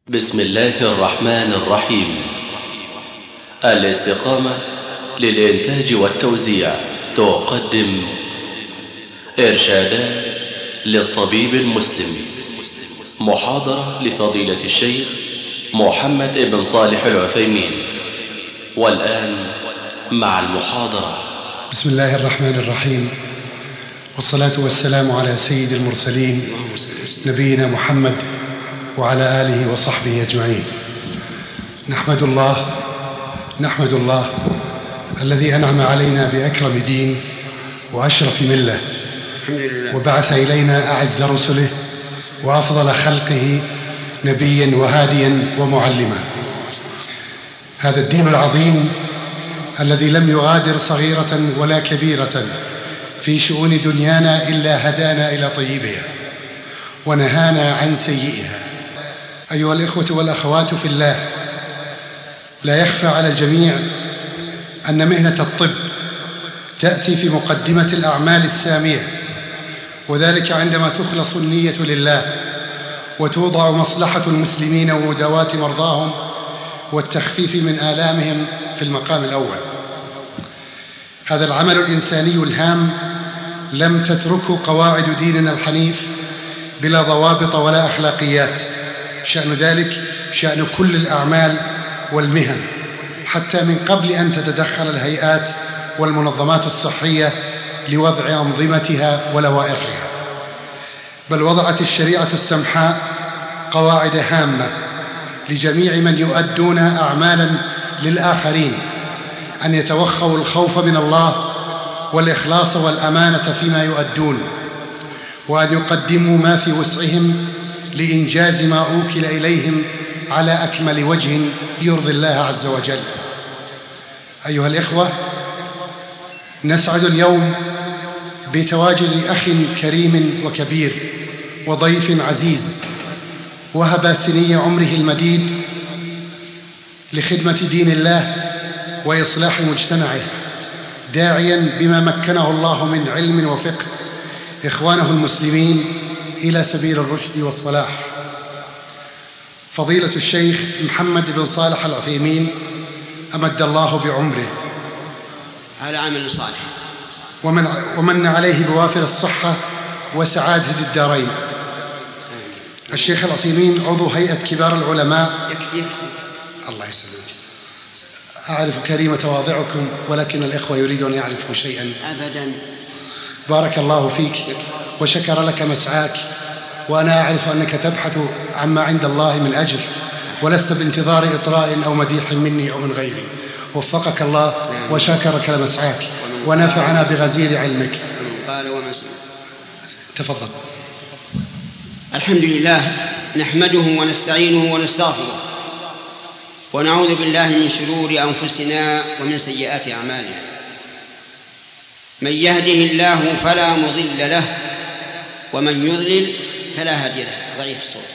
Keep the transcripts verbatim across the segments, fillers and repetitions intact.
بسم الله الرحمن الرحيم. الاستقامة للإنتاج والتوزيع تقدم إرشادات للطبيب المسلم، محاضرة لفضيلة الشيخ محمد بن صالح العثيمين. والآن مع المحاضرة. بسم الله الرحمن الرحيم، والصلاة والسلام على سيد المرسلين نبينا محمد وعلى آله وصحبه أجمعين. نحمد الله نحمد الله الذي أنعم علينا بأكرم دين وأشرف ملة، وبعث إلينا أعز رسله وأفضل خلقه نبيا وهاديا ومعلما. هذا الدين العظيم الذي لم يغادر صغيرة ولا كبيرة في شؤون دنيانا إلا هدانا إلى طيبها ونهانا عن سيئها. أيها الإخوة والأخوات في الله، لا يخفى على الجميع أن مهنة الطب تأتي في مقدمة الأعمال السامية، وذلك عندما تخلص النية لله وتوضع مصلحة المسلمين ومداواة مرضاهم والتخفيف من آلامهم في المقام الأول. هذا العمل الإنساني الهام لم تتركه قواعد ديننا الحنيف بلا ضوابط ولا أخلاقيات. شأن ذلك شأن كل الأعمال والمهن، حتى من قبل أن تتدخل الهيئات والمنظمات الصحية لوضع أنظمتها ولوائحها، بل وضعت الشريعة السمحاء قواعد هامة لجميع من يؤدون أعمالا للآخرين أن يتوخوا الخوف من الله والإخلاص والأمانة فيما يؤدون، وأن يقدموا ما في وسعهم لإنجاز ما أوكل إليهم على أكمل وجه يرضي الله عز وجل. أيها الإخوة، نسعد اليوم بتواجد أخ كريم وكبير وضيف عزيز وهب سني عمره المديد لخدمة دين الله وإصلاح مجتمعه، داعيا بما مكنه الله من علم وفقه إخوانه المسلمين إلى سبيل الرشد والصلاح. فضيلة الشيخ محمد بن صالح العثيمين أمد الله بعمره على عمل صالح ومن, ومن عليه بوافر الصحة وسعادة الدارين. الشيخ العثيمين عضو هيئة كبار العلماء. يكفي الله يسلمك. أعرف كريم تواضعكم، ولكن الإخوة يريدون أن يعرفوا شيئا. أبدا. بارك الله فيك وشكر لك مسعاك، وأنا أعرف أنك تبحث عما عند الله من أجر، ولست بانتظار إطراء أو مديح مني أو من غيري. وفقك الله وشاكرك لمسعاك ونفعنا بغزير علمك. قال وما سمع. تفضل. الحمد لله نحمده ونستعينه ونستغفره، ونعوذ بالله من شرور أنفسنا ومن سيئات أعمالنا. من يهده الله فلا مضل له، ومن يضلل فلا هادي له. ضعيف الصوت.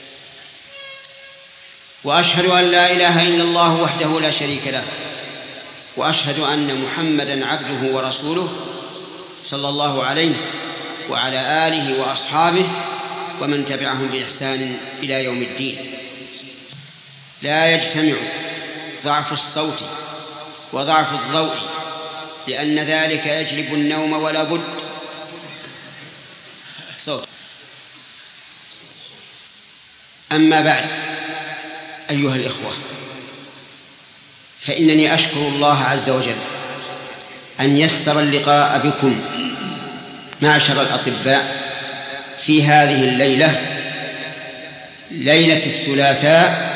وأشهد أن لا إله إلا الله وحده لا شريك له، وأشهد أن محمدًا عبده ورسوله صلى الله عليه وعلى آله وأصحابه ومن تبعهم بإحسان إلى يوم الدين. لا يجتمع ضعف الصوت وضعف الضوء، لأن ذلك يجلب النوم ولا بد. صوت. أما بعد، أيها الإخوة، فإنني أشكر الله عز وجل أن يسر اللقاء بكم معشر الأطباء في هذه الليلة، ليلة الثلاثاء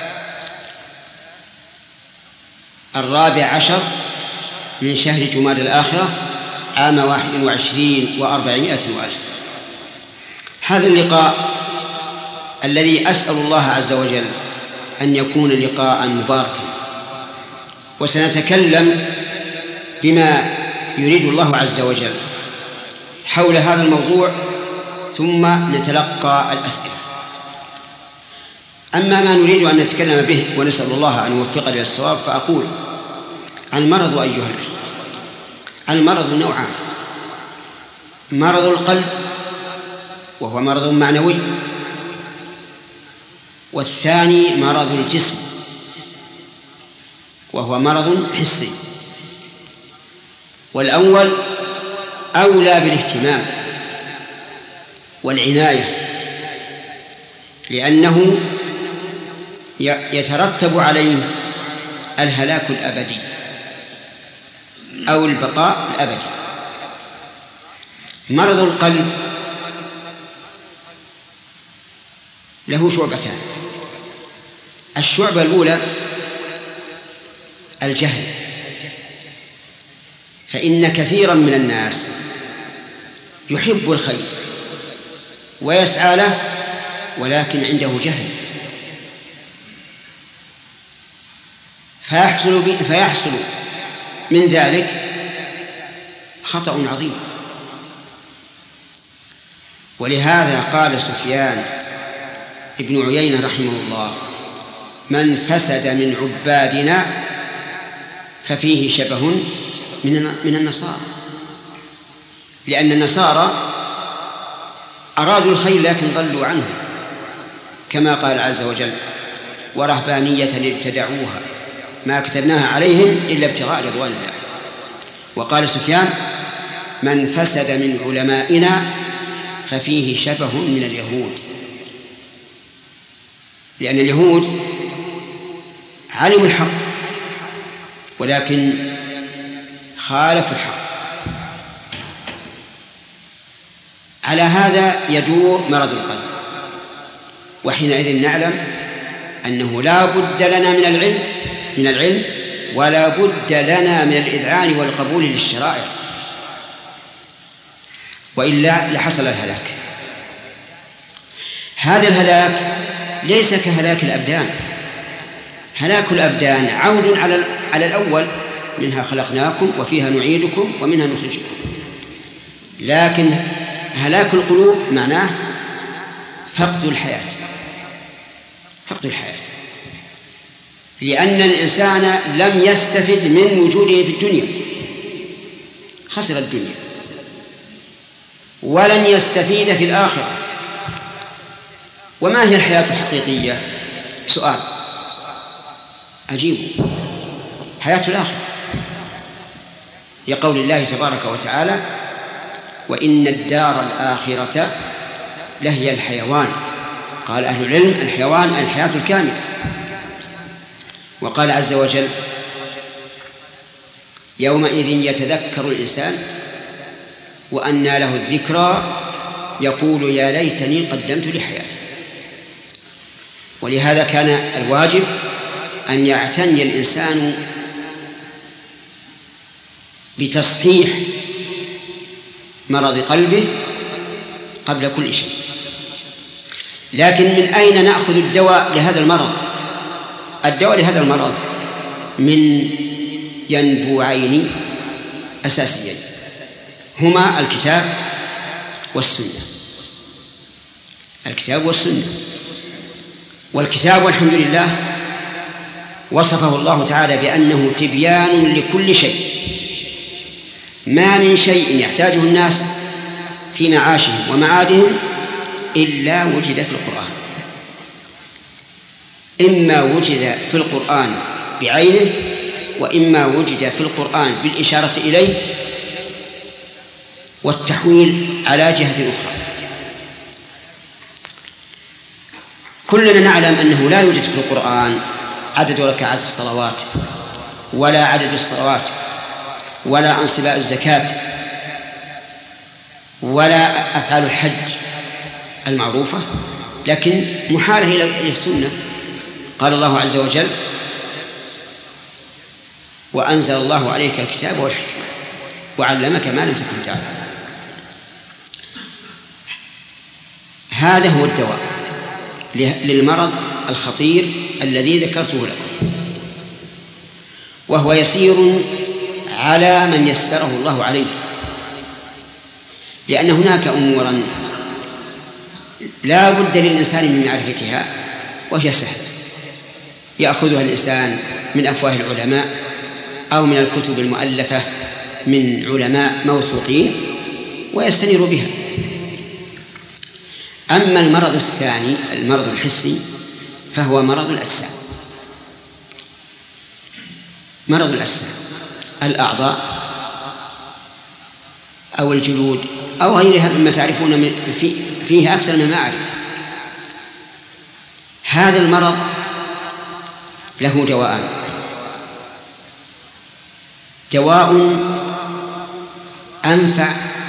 الرابع عشر من شهر جماد الآخرة عام واحد وعشرين وأربعمائة وألف. هذا اللقاء الذي أسأل الله عز وجل أن يكون لقاء مباركا، وسنتكلم بما يريد الله عز وجل حول هذا الموضوع، ثم نتلقى الأسئلة. أما ما نريد أن نتكلم به ونسأل الله أن يوفقنا إلى الصواب، فأقول: المرض أيها الإخوة، المرض نوعان: مرض القلب وهو مرض معنوي، والثاني مرض الجسم وهو مرض حسي. والأول أولى بالاهتمام والعناية لأنه يترتب عليه الهلاك الأبدي أو البقاء الأبدي. مرض القلب له شعبتان. الشعبة الأولى الجهل، فإن كثيرا من الناس يحب الخير ويسعى له ولكن عنده جهل، فيحصل, فيحصل من ذلك خطأ عظيم. ولهذا قال سفيان ابن عيينة رحمه الله: من فسد من عبادنا ففيه شبه من النصارى، لأن النصارى أرادوا الخير لكن ضلوا عنه، كما قال عز وجل: ورهبانية ابتدعوها ما كتبناها عليهم إلا ابتغاء رضوان الله. وقال سفيان: من فسد من علمائنا ففيه شبه من اليهود، لأن اليهود علموا الحق ولكن خالفوا الحق. على هذا يدور مرض القلب، وحينئذ نعلم أنه لا بد لنا من العلم من العلم ولا بد لنا من الإذعان والقبول للشرائع، وإلا لحصل الهلاك. هذا الهلاك ليس كهلاك الأبدان. هلاك الأبدان عود على على الأول: منها خلقناكم وفيها نعيدكم ومنها نخرجكم. لكن هلاك القلوب معناه فقد الحياة، فقد الحياة، لأن الإنسان لم يستفد من وجوده في الدنيا، خسر الدنيا، ولن يستفيد في الآخرة. وما هي الحياة الحقيقية؟ سؤال عجيب. حياة الآخرة، لقول الله تبارك وتعالى: وإن الدار الآخرة لهي الحيوان. قال أهل العلم: الحيوان الحياة الكاملة. وقال عز وجل: يومئذ يتذكر الإنسان وأنى له الذكرى يقول يا ليتني قدمت لحياتي. ولهذا كان الواجب أن يعتني الإنسان بتصحيح مرض قلبه قبل كل شيء. لكن من أين نأخذ الدواء لهذا المرض؟ الدواء لهذا المرض من ينبوعين أساسيين، هما الكتاب والسنة. الكتاب والسنة. والكتاب والحمد لله وصفه الله تعالى بأنه تبيان لكل شيء. ما من شيء يحتاجه الناس في معاشهم ومعادهم إلا وجد في القرآن، إما وجد في القرآن بعينه وإما وجد في القرآن بالإشارة إليه والتحويل على جهة أخرى. كلنا نعلم أنه لا يوجد في القرآن عدد ركعات الصلوات ولا عدد الصلوات ولا أنصباء الزكاة ولا أفعال الحج المعروفة، لكن محالة إلى السنة. قال الله عز وجل: وأنزل الله عليك الكتاب والحكمة وعلمك ما لم تكن تعلم. هذا هو الدواء للمرض الخطير الذي ذكرته لكم، وهو يسير على من يسره الله عليه، لأن هناك أمورا لا بد للإنسان من معرفتها وهي سهلة يأخذها الإنسان من أفواه العلماء أو من الكتب المؤلفة من علماء موثوقين ويستنير بها. أما المرض الثاني المرض الحسي فهو مرض الأجسام. مرض الأجسام الأعضاء أو الجلود أو غيرها مما تعرفون فيه أكثر مما أعرف. هذا المرض له دواءان: دواء أنفع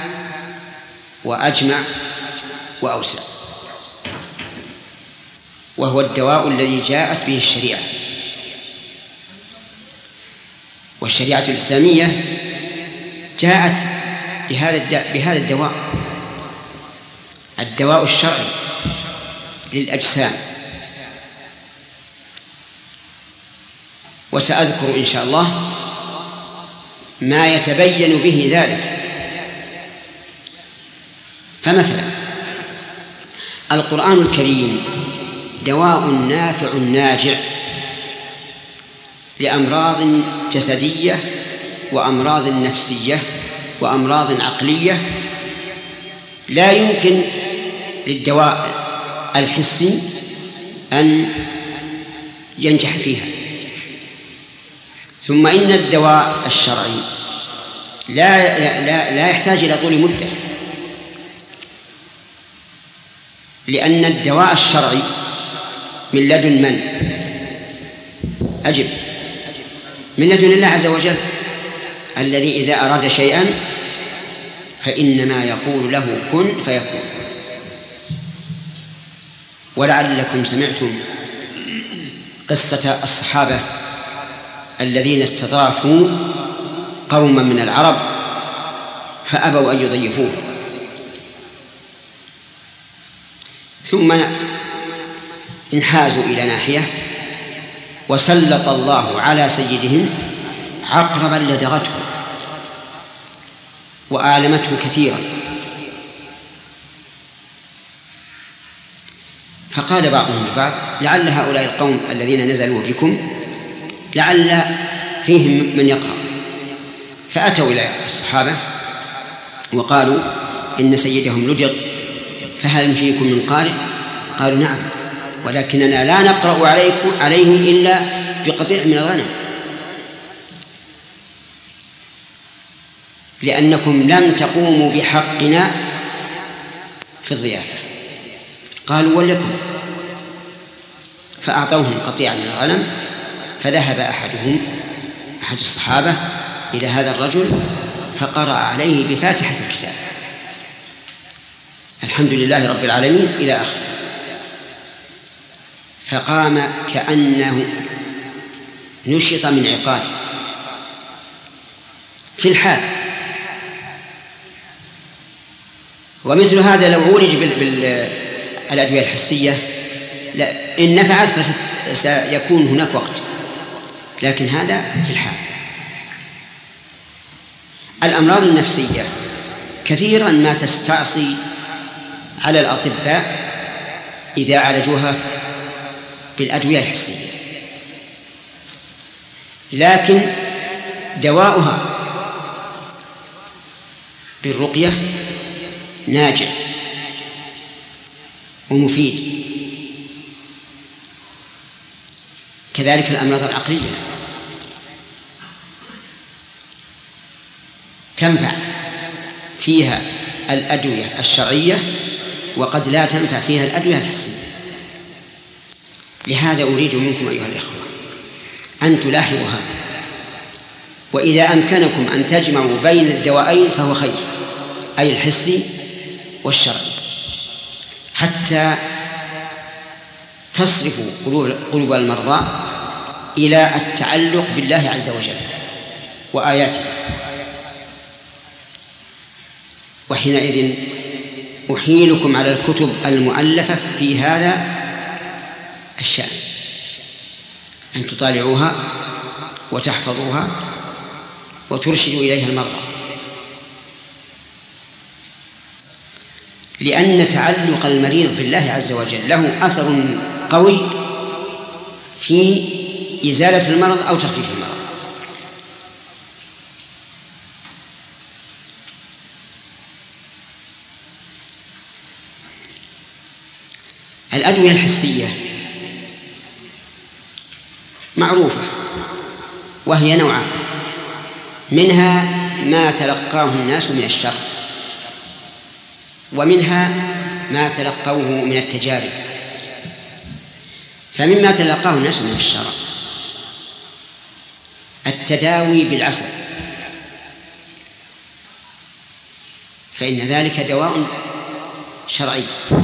وأجمع وأوسع، وهو الدواء الذي جاءت به الشريعة. والشريعة الإسلامية جاءت بهذا بهذا الدواء، الدواء الشرعي للأجسام. وسأذكر إن شاء الله ما يتبين به ذلك. فمثلا القرآن الكريم دواء نافع ناجع لأمراض جسدية وأمراض نفسية وأمراض عقلية لا يمكن للدواء الحسي أن ينجح فيها. ثم إن الدواء الشرعي لا, لا, لا يحتاج إلى طول مدة، لأن الدواء الشرعي من لدن من؟ أجب. من لدن الله عز وجل، الذي إذا أراد شيئا فإنما يقول له كن فيكون. ولعلكم سمعتم قصة الصحابة الذين استضافوا قوما من العرب فأبوا أن يضيفوهم، ثم انحازوا إلى ناحية وسلط الله على سيدهم عقربا لدغته وآلمته كثيرا. فقال بعضهم لبعض: لعل هؤلاء القوم الذين نزلوا بكم لعل فيهم من يقرأ. فأتوا إلى الصحابة وقالوا: إن سيدهم لدغ، فهل فيكم من قارئ؟ قالوا: نعم، ولكننا لا نقرأ عليكم عليه إلا بقطيع من الغنم، لأنكم لم تقوموا بحقنا في الضيافة. قالوا: ولكم. فأعطوهم قطيع من الغنم، فذهب أحدهم أحد الصحابة إلى هذا الرجل فقرأ عليه بفاتحة الكتاب الحمد لله رب العالمين إلى آخره، فقام كأنه نشط من عقال في الحال. ومثل هذا لو عولج بالأدوية الحسية إن نفعت فسيكون هناك وقت، لكن هذا في الحال. الأمراض النفسية كثيرا ما تستعصي على الأطباء إذا عالجوها بالأدوية الحسية، لكن دواؤها بالرقية ناجع ومفيد. كذلك الأمراض العقلية تنفع فيها الأدوية الشرعية وقد لا تنفع فيها الأدوية الحسية. لهذا أريد منكم أيها الإخوة أن تلاحظوا هذا، وإذا أمكنكم أن تجمعوا بين الدوائين فهو خير، أي الحسي والشرعي، حتى تصرفوا قلوب المرضى إلى التعلق بالله عز وجل وآياته. وحينئذ أحيلكم على الكتب المؤلفة في هذا الشأن، أن تطالعوها وتحفظوها وترشدوا إليها المرضى، لأن تعلق المريض بالله عز وجل له أثر قوي في إزالة المرض أو تخفيف المرض. الأدوية الحسية معروفة، وهي نوعان: منها ما تلقاه الناس من الشر، ومنها ما تلقوه من التجارب. فمما تلقاه الناس من الشر التداوي بالعسل، فإن ذلك دواء شرعي.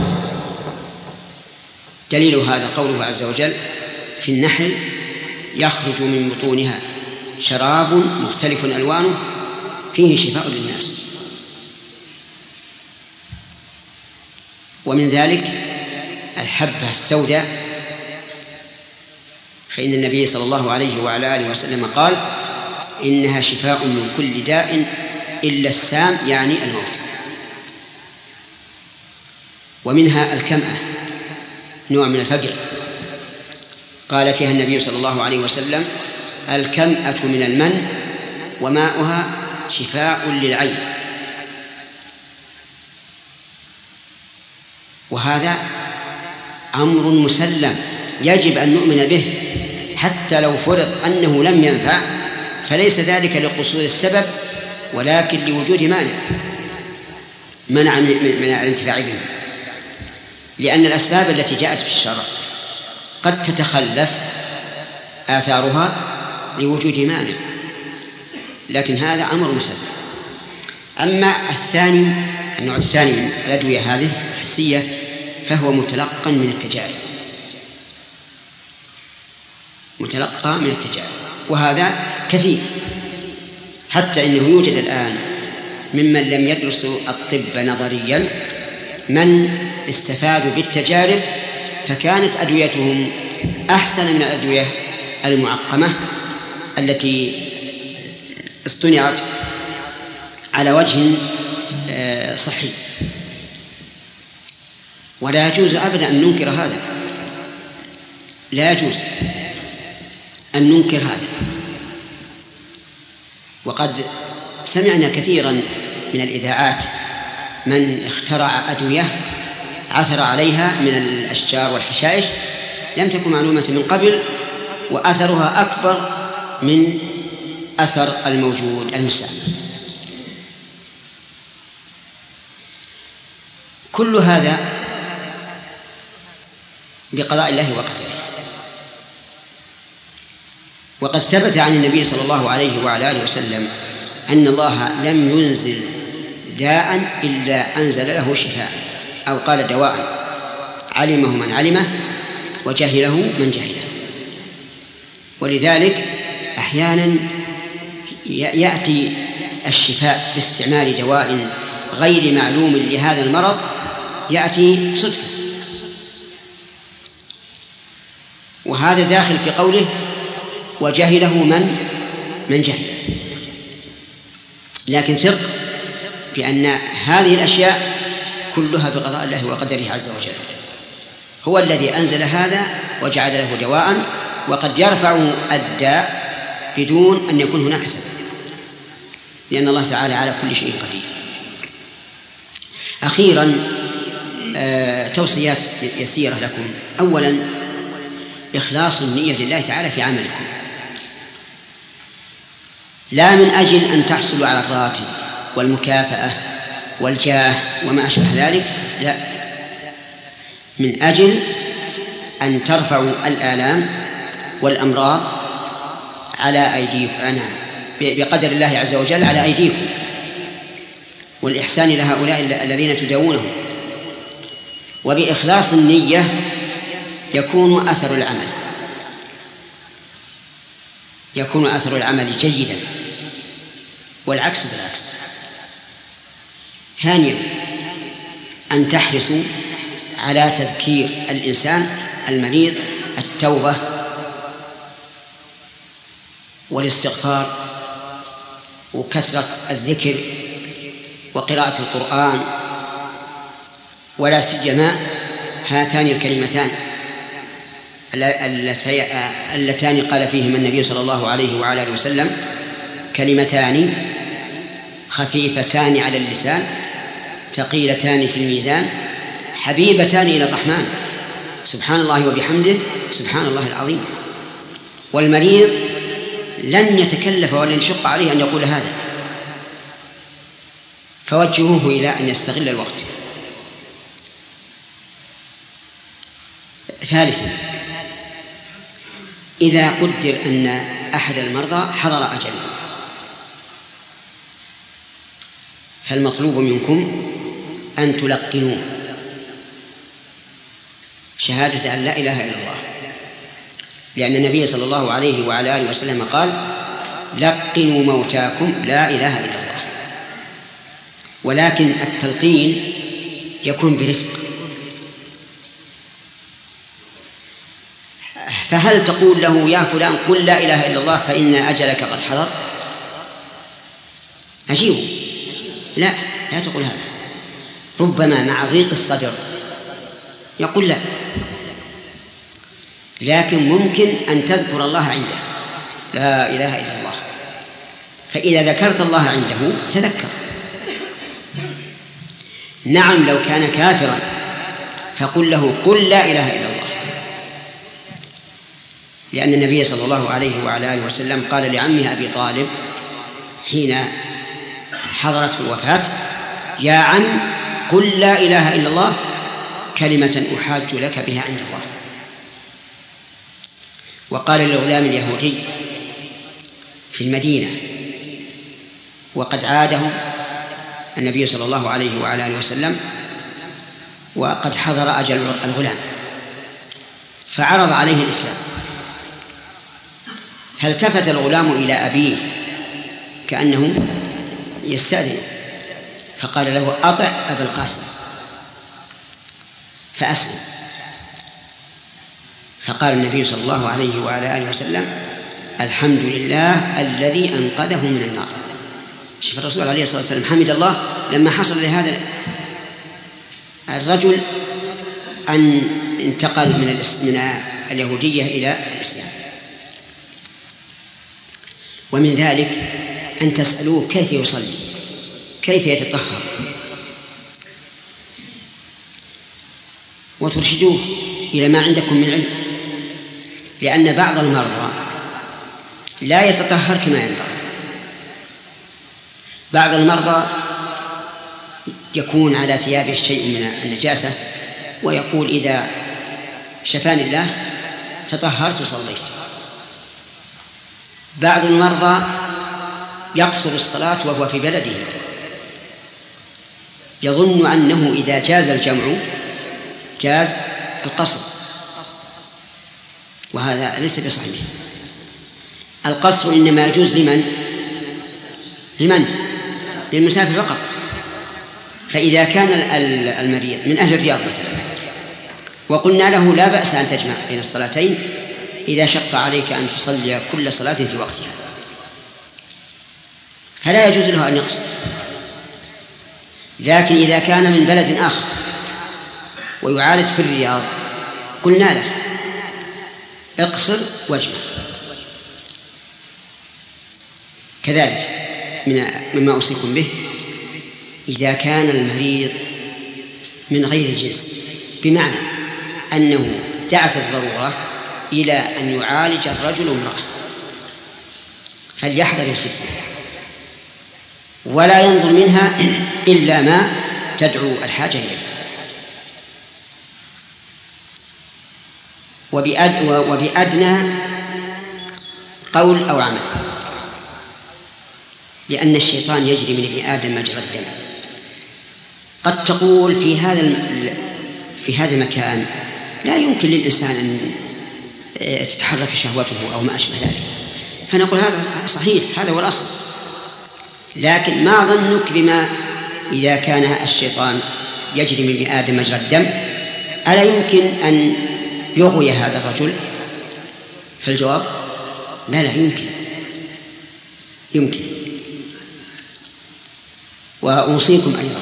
دليل هذا قوله عز وجل في النحل: يخرج من بطونها شراب مختلف ألوانه فيه شفاء للناس. ومن ذلك الحبة السوداء، فإن النبي صلى الله عليه وعلى آله وسلم قال: إنها شفاء من كل داء إلا السام، يعني الموت. ومنها الكمأة، نوع من الفقر، قال فيها النبي صلى الله عليه وسلم: الكمأة من المن وماؤها شفاء للعين. وهذا أمر مسلم يجب أن نؤمن به، حتى لو فرض أنه لم ينفع فليس ذلك لقصور السبب، ولكن لوجود مانع منع من الانتفاع به، لأن الأسباب التي جاءت في الشرع قد تتخلف آثارها لوجود مانع، لكن هذا أمر مسلم. أما الثاني، النوع الثاني من الأدوية هذه الحسية، فهو متلقى من التجارب، متلقى من التجارب، وهذا كثير، حتى إنه يوجد الآن ممن لم يدرسوا الطب نظريا من استفادوا بالتجارب، فكانت أدويتهم أحسن من الأدوية المعقمة التي اصطنعت على وجه صحي. ولا يجوز أبدا أن ننكر هذا، لا يجوز أن ننكر هذا. وقد سمعنا كثيرا من الإذاعات من اخترع أدوية عثر عليها من الأشجار والحشائش لم تكن معلومة من قبل، وأثرها أكبر من أثر الموجود المستعمل. كل هذا بقضاء الله وقدره. وقد ثبت عن النبي صلى الله عليه وعلى آله وسلم أن الله لم ينزل داء إلا أنزل له شفاء، أو قال دواء علمه من علمه وجهله من جهله. ولذلك أحيانا يأتي الشفاء باستعمال دواء غير معلوم لهذا المرض، يأتي صدفة، وهذا داخل في قوله وجهله من من جهله. لكن ثق بأن هذه الأشياء كلها بقضاء الله وقدره عز وجل، هو الذي أنزل هذا وجعل له دواء، وقد يرفع الداء بدون أن يكون هناك سبب، لأن الله تعالى على كل شيء قدير. أخيرا آه، توصيات يسيرة لكم. أولا إخلاص النية لله تعالى في عملكم، لا من أجل أن تحصلوا على الراتب والمكافأة والجاه وما أشبه ذلك، لا، من أجل أن ترفعوا الآلام والأمراض على أيديكم، بقدر الله عز وجل على أيديكم، والإحسان لهؤلاء الذين تداوونهم. وبإخلاص النية يكون أثر العمل يكون أثر العمل جيدا، والعكس بالعكس. ثانيا أن تحرصوا على تذكير الإنسان المريض التوبة والاستغفار وكثرة الذكر وقراءة القرآن، ولا سيما هاتان الكلمتان اللتان قال فيهما النبي صلى الله عليه وعلى آله وسلم: كلمتان خفيفتان على اللسان ثقيلتان في الميزان حبيبتان إلى الرحمن، سبحان الله وبحمده سبحان الله العظيم. والمريض لن يتكلف ولا يشق عليه أن يقول هذا، فوجهوه إلى أن يستغل الوقت. ثالثا، إذا قدر أن أحد المرضى حضر أجله، فالمطلوب منكم أن تلقنوه شهادة أن لا إله إلا الله، لأن النبي صلى الله عليه وعلى آله وسلم قال: لقنوا موتاكم لا إله إلا الله. ولكن التلقين يكون برفق، فهل تقول له: يا فلان قل لا إله إلا الله فإن أجلك قد حضر؟ أجيبه: لا، لا تقول هذا. ربما مع ضيق الصدر يقول لا، لكن ممكن أن تذكر الله عنده، لا إله إلا الله، فإذا ذكرت الله عنده تذكر. نعم، لو كان كافرا فقل له: قل لا إله إلا الله، لأن النبي صلى الله عليه وعلى آله وسلم قال لعمه أبي طالب حين حضرته الوفاة: يا عم قل لا إله إلا الله كلمة أحاج لك بها عند الله. وقال للغلام اليهودي في المدينة وقد عاده النبي صلى الله عليه وعلى آله وسلم وقد حضر أجل الغلام، فعرض عليه الإسلام، فالتفت الغلام إلى أبيه كأنه يستأذن، فقال له: أطع أبا القاسم، فأسلم. فقال النبي صلى الله عليه وعلى آله وسلم: الحمد لله الذي أنقذه من النار. شوف الرسول عليه الصلاة والسلام حمد الله لما حصل لهذا الرجل أن انتقل من اليهودية إلى الإسلام. ومن ذلك أن تسألوه كيف يصلي، كيف يتطهر، وترشدوه إلى ما عندكم من علم، لأن بعض المرضى لا يتطهر كما ينبغي. بعض المرضى يكون على ثيابه شيء من النجاسة ويقول: إذا شفاني الله تطهرت وصليت. بعض المرضى يقصر الصلاة وهو في بلده، يظن أنه إذا جاز الجمع جاز القصر، وهذا ليس بصحيح. القصر إنما يجوز لمن؟ لمن؟ للمسافر فقط. فإذا كان المريض من أهل الرياض مثلا وقلنا له: لا بأس أن تجمع بين الصلاتين إذا شق عليك أن تصلي كل صلاة في وقتها، فلا يجوز له أن يقصر. لكن إذا كان من بلد آخر ويعالج في الرياض قلنا له: اقصر واجمع. كذلك مما أوصيكم به: إذا كان المريض من غير الجنس، بمعنى أنه دعت الضرورة إلى أن يعالج الرجل امرأة، فليحذر الفتنة ولا ينظر منها إلا ما تدعو الحاجة إليه. وبأدنى قول أو عمل، لأن الشيطان يجري من ابن آدم مجرى الدم. قد تقول في هذا في هذا المكان لا يمكن للإنسان أن تتحرك شهوته أو ما أشبه ذلك، فنقول هذا صحيح، هذا هو الأصل. لكن ما ظنك بما إذا كان الشيطان يجري من ابن آدم مجرى الدم، ألا يمكن أن يغوي هذا الرجل؟ فالجواب: لا، لا يمكن، يمكن. وأوصيكم أيضا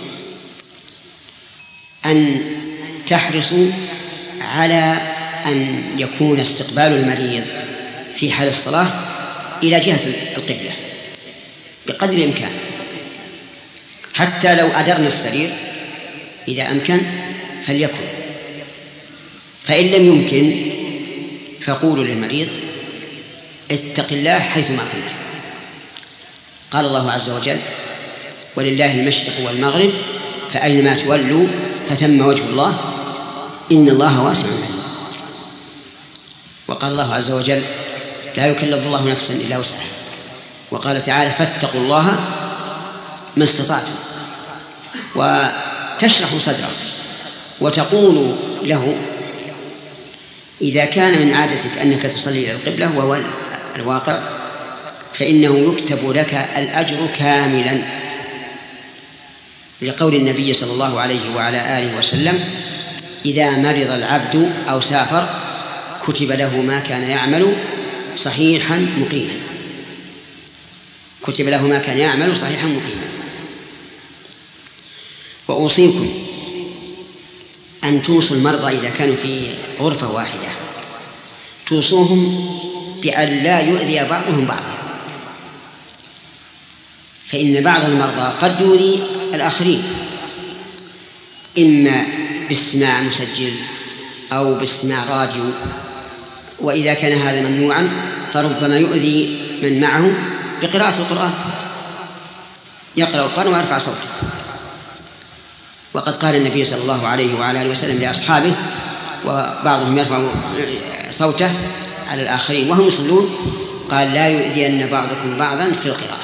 أن تحرصوا على أن يكون استقبال المريض في حال الصلاة إلى جهة القبلة بقدر الإمكان، حتى لو أدرنا السرير إذا أمكن فليكن، فإن لم يمكن فقولوا للمريض: اتق الله حيثما كنت. قال الله عز وجل: ولله المشرق والمغرب فأينما تولوا فثم وجه الله إن الله واسع عليم. وقال الله عز وجل: لا يكلف الله نفسا إلا وسعها. وقال تعالى: فاتقوا الله ما استطعتم. وتشرح صدره وتقول له: إذا كان من عادتك أنك تصلي إلى القبلة وهو الواقع فإنه يكتب لك الأجر كاملا، لقول النبي صلى الله عليه وعلى آله وسلم: إذا مرض العبد أو سافر كتب له ما كان يعمل صحيحا مقيما. كتب له ما كان يعمل صحيحا مقيما. وأوصيكم أن توصوا المرضى إذا كانوا في غرفة واحدة، توصوهم بأن لا يؤذي بعضهم بعضا، فإن بعض المرضى قد يؤذي الآخرين، إما باستماع مسجل أو باستماع راديو، وإذا كان هذا ممنوعا فربما يؤذي من معه بقراءة القرآن، يقرأ القرآن ويرفع صوته. وقد قال النبي صلى الله عليه وعلى آله وسلم لأصحابه وبعضهم يرفع صوته على الآخرين وهم يصلون، قال: لا يؤذين بعضكم بعضا في القراءة.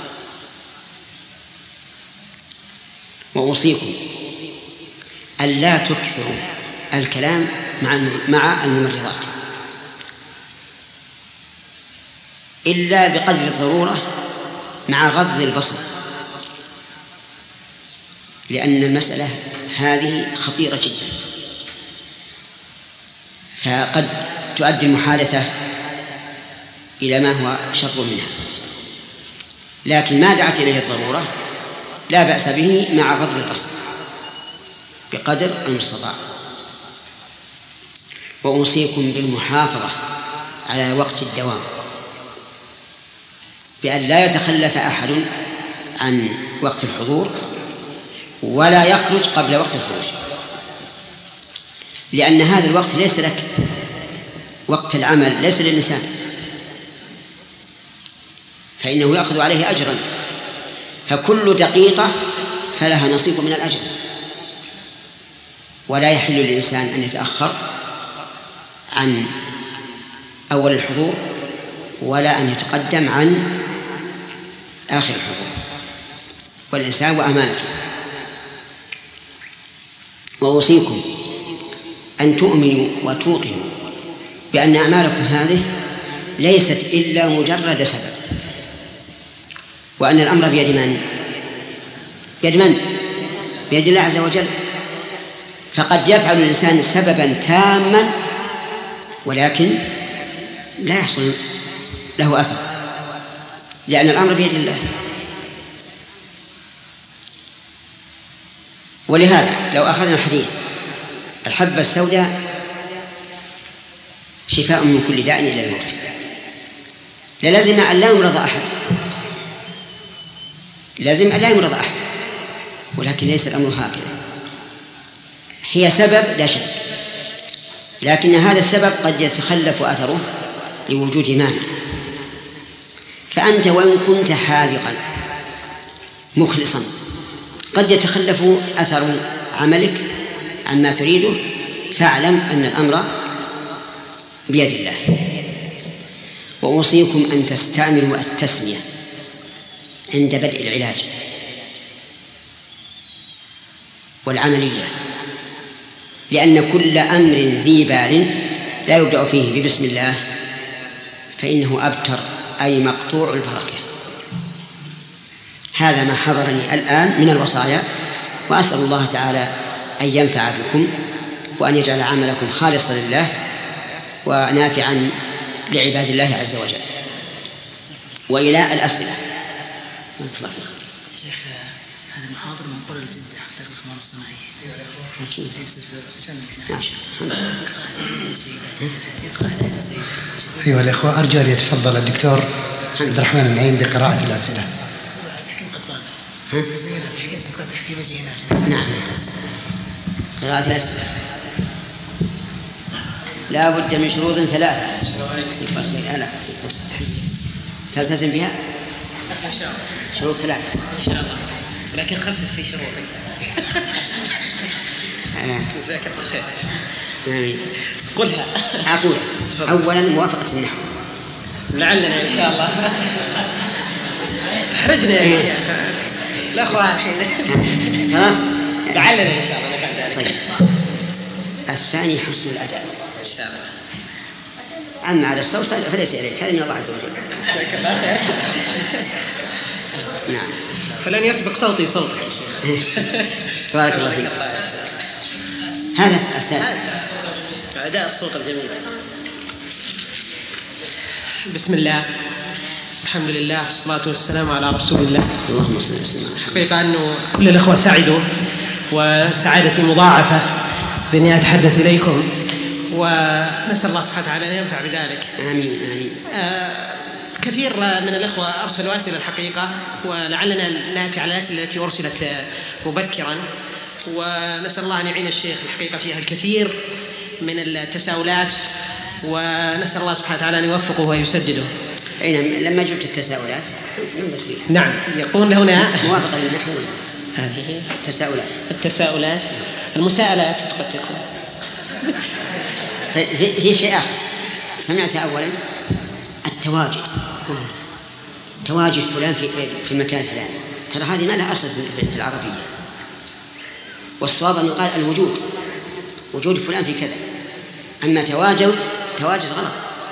وأوصيكم ألا تكثروا الكلام مع الممرضات إلا بقدر الضرورة مع غض البصر، لأن المسألة هذه خطيرة جدا، فقد تؤدي المحادثة إلى ما هو شر منها. لكن ما دعت إليه الضرورة لا بأس به مع غض البصر بقدر المستطاع. وأوصيكم بالمحافظة على وقت الدوام، بأن لا يتخلف أحد عن وقت الحضور ولا يخرج قبل وقت الخروج، لأن هذا الوقت ليس لك، وقت العمل ليس للإنسان، فإنه يأخذ عليه أجرا، فكل دقيقة فلها نصيب من الأجر. ولا يحل للإنسان أن يتأخر عن أول الحضور ولا أن يتقدم عن آخر الحضور، والإنسان وأمانته. وأوصيكم أن تؤمنوا وتوقنوا بأن أعمالكم هذه ليست إلا مجرد سبب، وأن الأمر بيد من؟ بيد من؟ بيد الله عز وجل. فقد يفعل الإنسان سببا تاما ولكن لا يحصل له أثر، لأن الأمر بيد الله. ولهذا لو أخذنا الحديث الحبة السوداء شفاء من كل داء إلى الموت، للازم أن لا يمرض أحد، لازم أن لا يمرض أحد، ولكن ليس الأمر هكذا. هي سبب لا شك، لكن هذا السبب قد يتخلف أثره لوجود مانع. فأنت وإن كنت حاذقا مخلصا قد يتخلف أثر عملك عما تريده، فاعلم أن الأمر بيد الله. وأوصيكم أن تستعملوا التسمية عند بدء العلاج والعملية، لأن كل أمر ذي بال لا يبدأ فيه ببسم الله فإنه أبتر، أي مقطوع البركة. هذا ما حضرني الآن من الوصايا، وأسأل الله تعالى أن ينفع بكم وأن يجعل عملكم خالصا لله ونافعا لعباد الله عز وجل. وإلى الأسئلة. شيخ، هذا المحاضر من قرى جدة حق الإقمار الصناعية. أيها الإخوة، أرجو أن يتفضل الدكتور عبد الرحمن النعيم بقراءة الأسئلة. نعم، قراءة الأسئلة لا بد من شروط ثلاثة. لا تلتزم بها إن شاء الله. شروط ثلاثة إن شاء الله، لكن خفف في شروطك. جزاك الله خير. قلها. أقول أولا موافقة النحو. لعلنا إن شاء الله. تحرجنا يا شيخ. لا أخوان الحين. خلاص. لعلنا إن شاء الله بعد ذلك. طيب. الثاني حسن الأداء. إن شاء الله. أما على الصوت فليس إليك، هذا من الله عز وجل. جزاك الله خير. نعم. فلن يسبق صوتي صوتك يا شيخ. بارك الله فيك. هذا الثالث. أداء الصوت الجميل. بسم الله، الحمد لله، والصلاة والسلام على رسول الله. اللهم صل وسلم. حقيقة أنه كل الأخوة سعدوا وسعادتي مضاعفة بأني أتحدث إليكم، ونسأل الله سبحانه وتعالى أن ينفع بذلك. آمين آمين. آه كثير من الأخوة أرسلوا أسئلة الحقيقة، ولعلنا نأتي على الأسئلة التي أرسلت مبكرا، ونسأل الله أن يعين الشيخ الحقيقة فيها الكثير من التساؤلات، ونسأل الله سبحانه وتعالى أن يوفقه ويسدده. أين لما جبت التساؤلات نعم، يقول هنا موافقة للنحو. هذه التساؤلات التساؤلات المساءلات قد تكون. طيب في شيء آخر سمعت أولا التواجد، تواجد فلان في في المكان الفلاني، ترى هذه ما لها أصل في العربية، والصواب أن يقال الوجود، وجود فلان في كذا. أما تواجد تواجد غلط.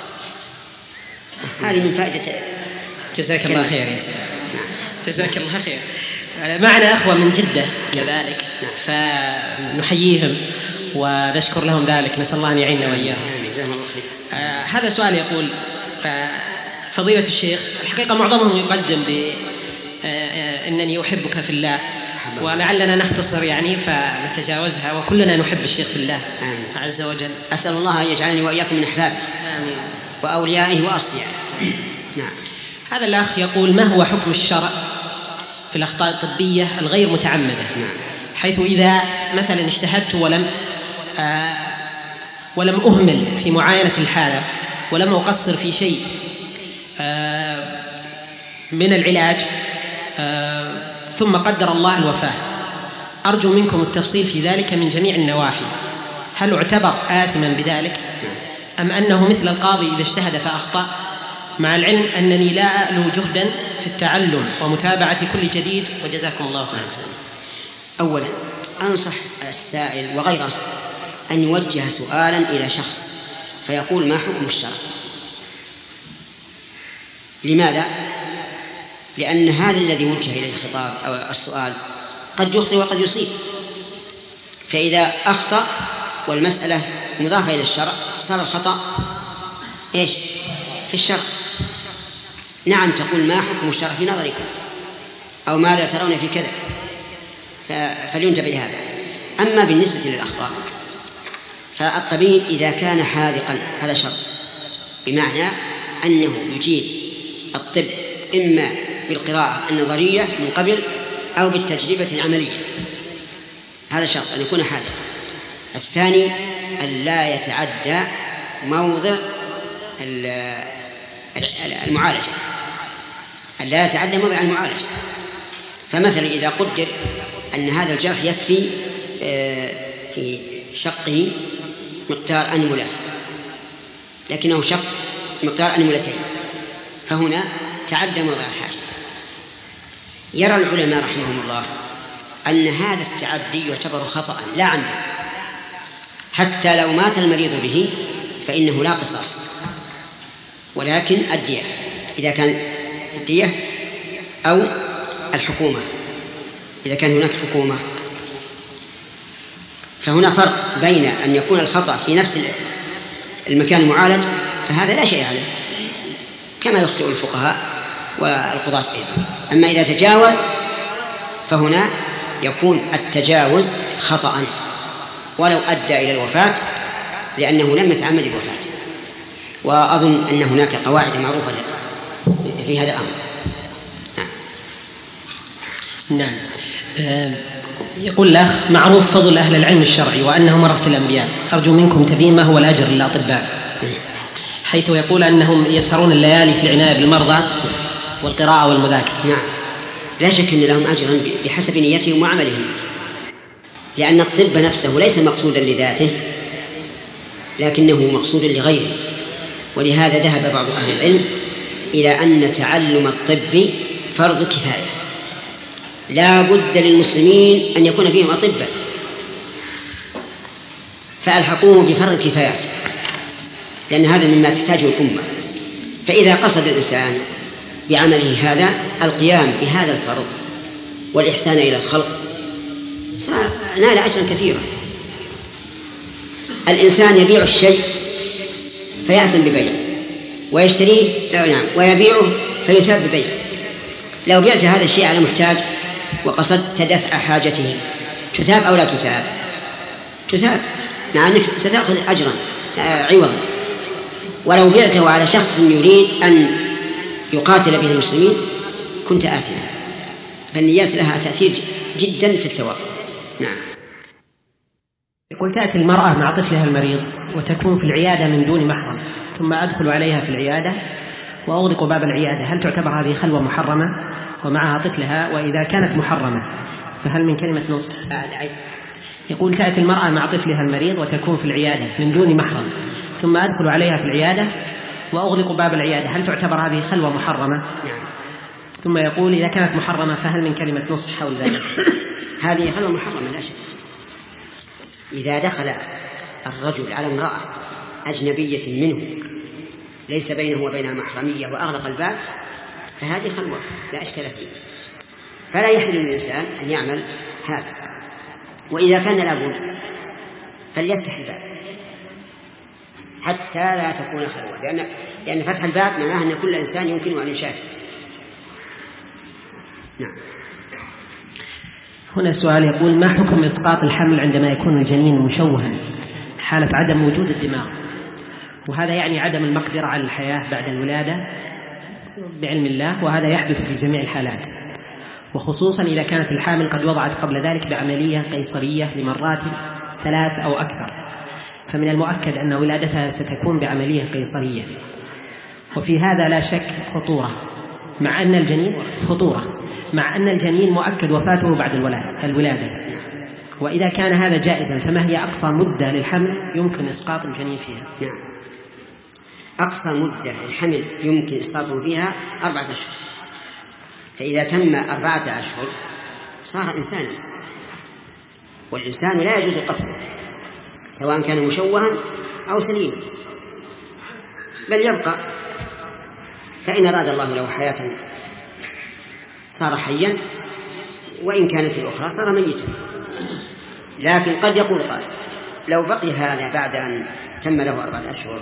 هذه من فائدة. جزاك الله خير يا سيدي. جزاك الله خير. معنا أخوة من جدة كذلك، فنحييهم ونشكر لهم ذلك، نسأل الله أن يعيننا وإياهم. آه هذا سؤال يقول: آه فضيلة الشيخ، الحقيقة معظمهم يقدم بأنني آه أحبك في الله، ولعلنا نختصر يعني فنتجاوزها، وكلنا نحب الشيخ في الله آمين. عز وجل. أسأل الله أن يجعلني وإياكم من أحبابه آمين وأوليائه وأصدقائه. نعم. هذا الأخ يقول: ما هو حكم الشرع في الأخطاء الطبية الغير متعمدة؟ نعم. حيث إذا مثلا اجتهدت ولم آه ولم أهمل في معاينة الحالة، ولم أقصر في شيء آه من العلاج، آه ثم قدر الله الوفاة، أرجو منكم التفصيل في ذلك من جميع النواحي. هل أعتبر آثما بذلك، أم أنه مثل القاضي إذا اجتهد فأخطأ، مع العلم أنني لا ألو جهدا في التعلم ومتابعة كل جديد، وجزاكم الله خيرا. أولا أنصح السائل وغيره أن يوجه سؤالا إلى شخص فيقول: ما حكم الشرع؟ لماذا؟ لأن هذا الذي وجه إليه الخطاب أو السؤال قد يخطئ وقد يصيب، فإذا أخطأ والمسألة مضافة إلى الشرع صار الخطأ إيش؟ في الشرع. نعم، تقول: ما حكم الشرع في نظركم، أو ماذا ترون في كذا، فلينتبه لهذا. أما بالنسبة للأخطاء فالطبيب إذا كان حاذقا هذا شرط، بمعنى أنه يجيد الطب إما بالقراءة النظرية من قبل أو بالتجربة العملية، هذا شرط أن يكون حاذقا. الثاني أن لا يتعدى موضع المعالجة، أن لا يتعدى موضع المعالجة. فمثلا إذا قدر أن هذا الجرح يكفي في شقه مقدار أنملة، لكنه شق مقدار أنملتين، فهنا تعدى موضع الحاجة. يرى العلماء رحمهم الله أن هذا التعدي يعتبر خطأ لا عمدا، حتى لو مات المريض به فإنه لا قصاص، ولكن الدية، إذا كان الدية أو الحكومة، إذا كان هناك حكومة. فهنا فرق بين أن يكون الخطأ في نفس المكان المعالج، فهذا لا شيء عليه كما يخطئ الفقهاء والقضاة أيضا. أما إذا تجاوز فهنا يكون التجاوز خطأ ولو أدى إلى الوفاة، لأنه لم يتعمد الوفاة. وأظن أن هناك قواعد معروفة في هذا الأمر. نعم. نعم. أه يقول الأخ: معروف فضل أهل العلم الشرعي وأنهم ورثة الأنبياء، أرجو منكم تبيين ما هو الأجر للأطباء. حيث يقول أنهم يسهرون الليالي في العناية بالمرضى والقراءة والمذاكرة. نعم، لا شك أن لهم أجرا بحسب نيتهم وعملهم، لأن الطب نفسه ليس مقصودا لذاته لكنه مقصود لغيره. ولهذا ذهب بعض أهل العلم إلى أن تعلم الطب فرض كفاية، لا بد للمسلمين أن يكون فيهم أطباء، فألحقوه بفرض كفاية، لأن هذا مما تحتاجه الأمة. فإذا قصد الإنسان بعمله هذا القيام بهذا الفرض والإحسان إلى الخلق نال أجرا كثيرا. الإنسان يبيع الشيء فيأثم ببيعه، ويشتريه نعم ويبيعه فيثاب ببيعه. لو بعت هذا الشيء على محتاج وقصدت دفع حاجته تثاب أو لا تثاب؟ تثاب، مع أنك ستأخذ أجرا عوضا. ولو بعته على شخص يريد أن يقاتل به المسلمين كنت آثما. فالنيات لها تأثير جدا في الثواب. نعم. يقول تأتي المرأة مع طفلها المريض وتكون في العيادة من دون محرم، ثم أدخل عليها في العيادة وأغلق باب العيادة، هل تعتبر هذه خلوة محرمة ومعها طفلها؟ وإذا كانت محرمة فهل من كلمة نصح؟ يقول تأتي المرأة مع طفلها المريض وتكون في العيادة من دون محرم، ثم أدخل عليها في العيادة وأغلق باب العيادة، هل تعتبر هذه خلوة محرمة؟ نعم. ثم يقول إذا كانت محرمة فهل من كلمة نصح حول ذلك؟ هذه خلوة محرمة لا شك. إذا دخل الرجل على امرأة أجنبية منه ليس بينه وبينها محرمية وأغلق الباب فهذه خلوة لا إشكال فيه، فلا يحل للإنسان أن يعمل هذا. وإذا كان لابد فليفتح الباب حتى لا تكون خلوة، لأن, لأن فتح الباب معناه أن كل إنسان يمكن أن يشاهد. نعم. هنا سؤال يقول ما حكم إسقاط الحمل عندما يكون الجنين مشوها حالة عدم وجود الدماغ، وهذا يعني عدم المقدرة على الحياة بعد الولادة بعلم الله، وهذا يحدث في جميع الحالات، وخصوصا إذا كانت الحامل قد وضعت قبل ذلك بعملية قيصرية لمرات ثلاث أو أكثر، فمن المؤكد أن ولادتها ستكون بعملية قيصرية. وفي هذا لا شك خطورة مع أن الجنين خطورة مع أن الجنين مؤكد وفاته بعد الولادة. وإذا كان هذا جائزا فما هي أقصى مدة للحمل يمكن إسقاط الجنين فيها؟ نعم. أقصى مدة للحمل يمكن إسقاطه فيها أربعة أشهر، فإذا تم أربعة أشهر صار إنسانا، والإنسان لا يجوز قتله سواء كان مشوها أو سليما، بل يبقى، فإن أراد الله له حياة صار حيا، وإن كانت الأخرى صار ميتا. لكن قد يقول قائل لو بقي هذا بعد أن تم له أربعة أشهر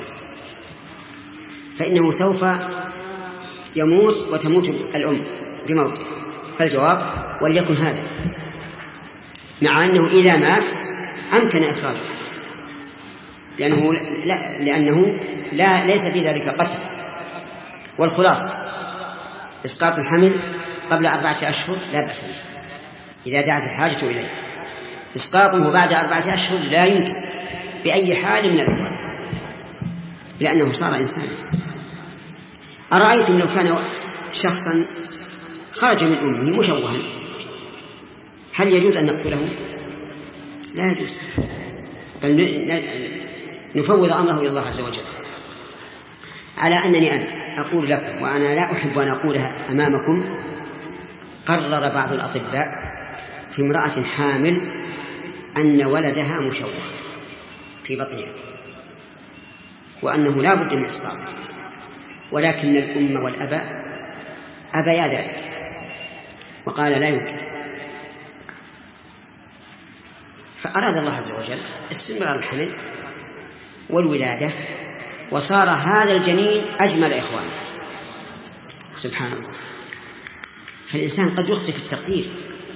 فإنه سوف يموت وتموت الأم بموته، فالجواب وليكن هذا، مع أنه إذا مات أمكن إخراجه، لأنه لا, لأنه لا ليس في ذلك قتل. والخلاصة إسقاط الحمل قبل أربعة أشهر لا بأس به إذا دعت الحاجة إليه. إسقاطه بعد أربعة أشهر لا يمكن بأي حال من الأحوال، لأنه صار إنسانا. أرأيتم لو كان شخصا خرج من أمه مشوها هل يجوز أن نقتله؟ لا يجوز، بل نفوض أمره إلى الله عز وجل. على أنني أنا أقول لكم، وأنا لا أحب أن أقولها أمامكم، قرر بعض الأطباء في امرأة حامل أن ولدها مشوه في بطنها، وأنه لا بد من إسقاطه، ولكن الأم والأب أبيا ذلك وقال لا يمكن، فأراد الله عز وجل استمرار الحمل والولادة، وصار هذا الجنين أجمل إخوانه. سبحان الله. فالإنسان قد يخطئ في التقدير.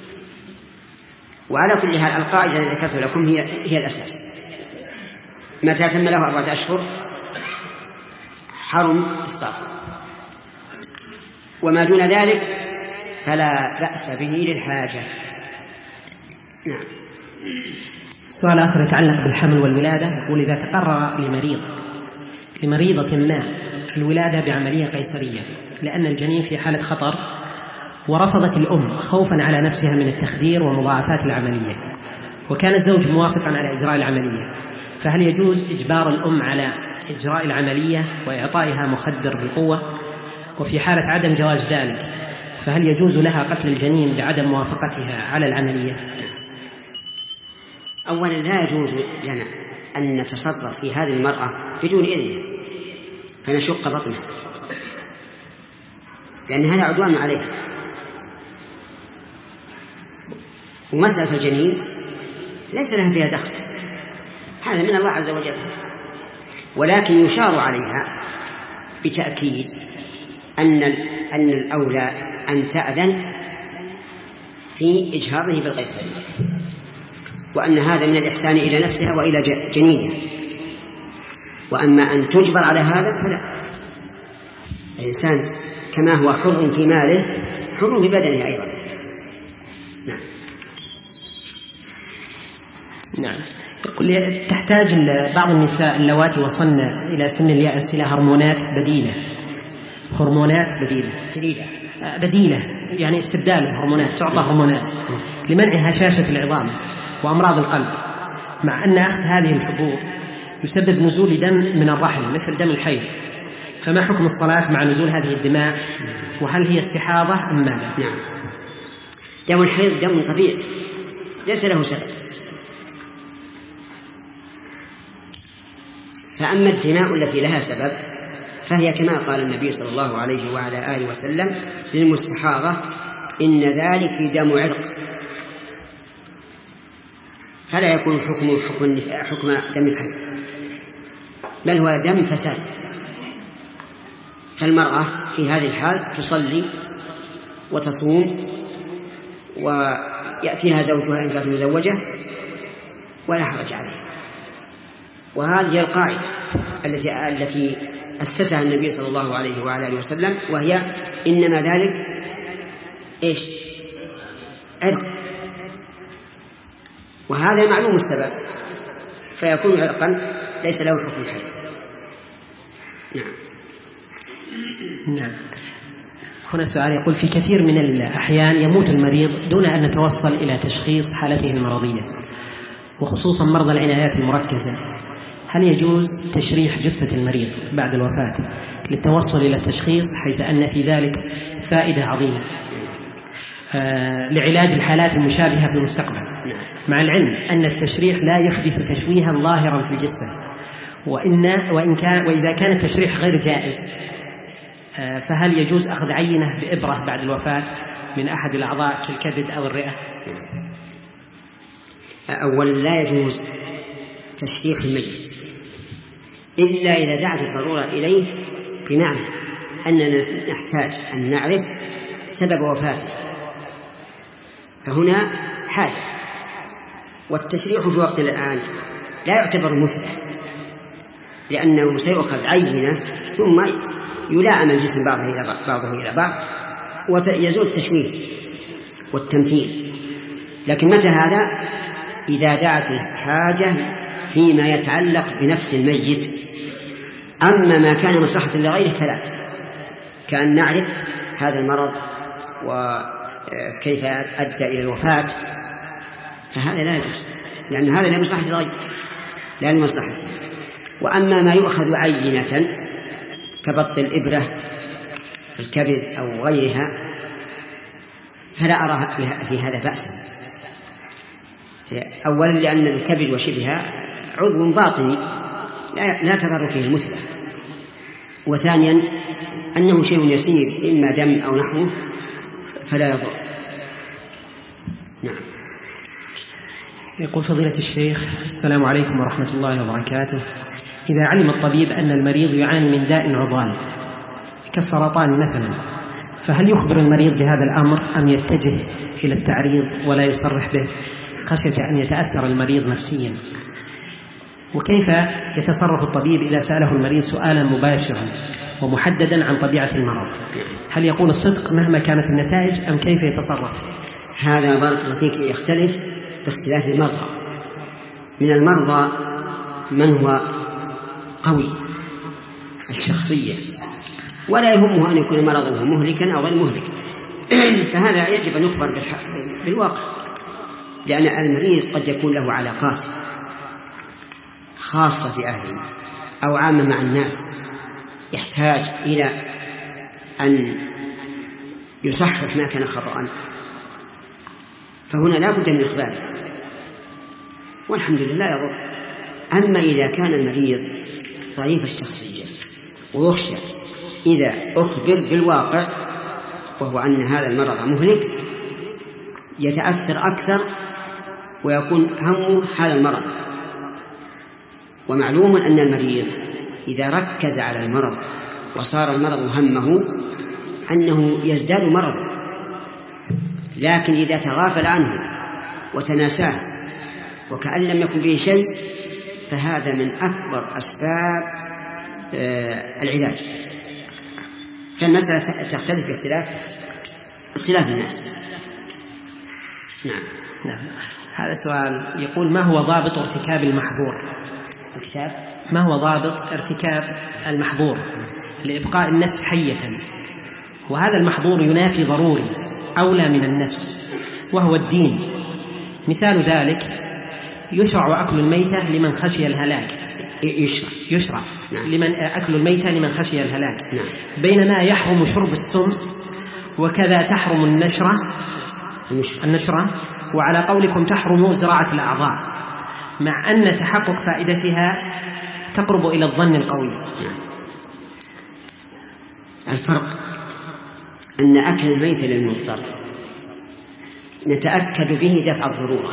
وعلى كل حال القاعدة التي ذكرت لكم هي هي الأساس. متى تم له أربعة أشهر حرم إسقاطه، وما دون ذلك فلا بأس به للحاجة. نعم. سؤال آخر يتعلق بالحمل والولادة، يقول إذا تقرر لمريض لمريضة ما الولادة بعملية قيصرية لأن الجنين في حالة خطر، ورفضت الأم خوفا على نفسها من التخدير ومضاعفات العملية، وكان الزوج موافقا على إجراء العملية، فهل يجوز إجبار الأم على إجراء العملية وإعطائها مخدر بقوة؟ وفي حالة عدم جواز ذلك فهل يجوز لها قتل الجنين بعدم موافقتها على العملية؟ أولا لا يجوز لنا أن نتصرف في هذه المرأة بدون إذنها فنشق بطنها، لأن هذا عدوان عليها. ومسألة الجنين ليس لها فيها دخل، هذا من الله عز وجل، ولكن يشار عليها بتأكيد أن أن الأولى أن تأذن في إجهاضه بالقيصرية، وأن هذا من الإحسان إلى نفسها وإلى جنينها. وأما أن تجبر على هذا فلا، الإنسان كما هو حر في ماله حر في بدنه أيضا. نعم. نعم. يقول تحتاج بعض النساء اللواتي وصلن إلى سن اليأس إلى هرمونات بديلة هرمونات بديلة بديلة, بديلة يعني استبدال الهرمونات، تعطى هرمونات لمنع هشاشة العظام وأمراض القلب، مع أن أخذ هذه الحبوب يسبب نزول دم من الرحم مثل دم الحيض، فما حكم الصلاة مع نزول هذه الدماء؟ وهل هي استحاضة أم ماذا؟ نعم. دم الحيض دم طبيعي ليس له سبب، فأما الدماء التي لها سبب فهي كما قال النبي صلى الله عليه وعلى آله وسلم للمستحاضة: إن ذلك دم عرق، فلا يكون حكم حكم حكم دم الحيض، بل هو دم فساد. فالمرأة في هذه الحال تصلي وتصوم ويأتيها زوجها إن كانت مزوجة ولا حرج عليها. وهذه القاعدة التي التي أسسها النبي صلى الله عليه وعلى آله وسلم، وهي إنما ذلك إيش؟ عرق، وهذا معلوم السبب فيكون عرقا ليس له حكم الحيض. نعم. نعم. هنا سؤال يقول: في كثير من الأحيان يموت المريض دون أن نتوصل إلى تشخيص حالته المرضية، وخصوصا مرضى العنايات المركزة، هل يجوز تشريح جثة المريض بعد الوفاة للتوصل إلى التشخيص، حيث أن في ذلك فائدة عظيمة آه لعلاج الحالات المشابهة في المستقبل، مع العلم أن التشريح لا يحدث تشويها ظاهرا في الجثة، وإن وإن كان وإذا كان التشريح غير جائز آه فهل يجوز أخذ عينة بإبرة بعد الوفاة من أحد الأعضاء كالكبد أو الرئة؟ أولا لا يجوز تشريح الميت إلا إذا دعت الضرورة إليه، بمعنى أننا نحتاج أن نعرف سبب وفاته، فهنا حاجة. والتشريح في وقت الآن لا يعتبر مثلى، لأنه سيؤخذ عينة ثم يلاعم الجسم بعضه إلى بعضه إلى بعض ويزول التشويه والتمثيل. لكن متى هذا؟ إذا دعت الحاجة فيما يتعلق بنفس الميت. أما ما كان مصلحة لغيره فلا، كأن نعرف هذا المرض وكيف أدى إلى الوفاة، فهذا لا يجوز، لأن هذا لمصلحة الغير لا لمصلحته. وأما ما يؤخذ عينة كبط الإبرة في الكبد أو غيرها فلا أرى في هذا بأسا. أولا لأن الكبد وشبهها عضو باطني لا تضر فيه المثلى، وثانيا أنه شيء يسير إما دم أو نحوه فلا يضر. نعم. يقول فضيلة الشيخ: السلام عليكم ورحمة الله وبركاته. إذا علم الطبيب أن المريض يعاني من داء عضال كالسرطان مثلا، فهل يخبر المريض بهذا الأمر أم يتجه إلى التعريض ولا يصرح به خشية أن يتأثر المريض نفسيا؟ وكيف يتصرف الطبيب إذا سأله المريض سؤالا مباشرا ومحددا عن طبيعة المرض؟ هل يقول الصدق مهما كانت النتائج أم كيف يتصرف؟ هذا بارك الله فيك يختلف باختلاف المرضى. من المرضى من هو قوي الشخصية، ولا يهمه أن يكون مرضه مهلكا أو غير مهلك. فهذا يجب أن يخبر بالواقع، لأن المريض قد يكون له علاقات خاصة في أهله أو عامة مع الناس، يحتاج إلى أن يصحح ما كان خطأ، فهنا لا بد من إخباره، والحمد لله يضر. أما إذا كان المريض ضعيف الشخصية ويخشى إذا أخبر بالواقع وهو أن هذا المرض مهلك يتأثر أكثر ويكون همه هذا المرض. ومعلوم أن المريض إذا ركز على المرض وصار المرض همه أنه يزداد مرضه، لكن إذا تغافل عنه وتناساه وكأن لم يكن به شيء فهذا من أكبر أسباب العلاج. فالمسألة تختلف باختلاف اختلاف الناس. نعم. نعم. هذا سؤال يقول: ما هو ضابط ارتكاب المحظور؟ الكتاب ما هو ضابط ارتكاب المحظور لإبقاء النفس حية، وهذا المحظور ينافي ضروري أولى من النفس وهو الدين؟ مثال ذلك: يشرع أكل الميتة لمن خشي الهلاك. يشرع, يشرع. نعم. لمن أكل الميتة لمن خشي الهلاك. نعم. بينما يحرم شرب السم، وكذا تحرم النشرة النشرة وعلى قولكم تحرم زراعة الأعضاء، مع أن تحقق فائدتها تقرب إلى الظن القوي. نعم. الفرق أن أكل الميتة للمضطر نتأكد به دفع الضرورة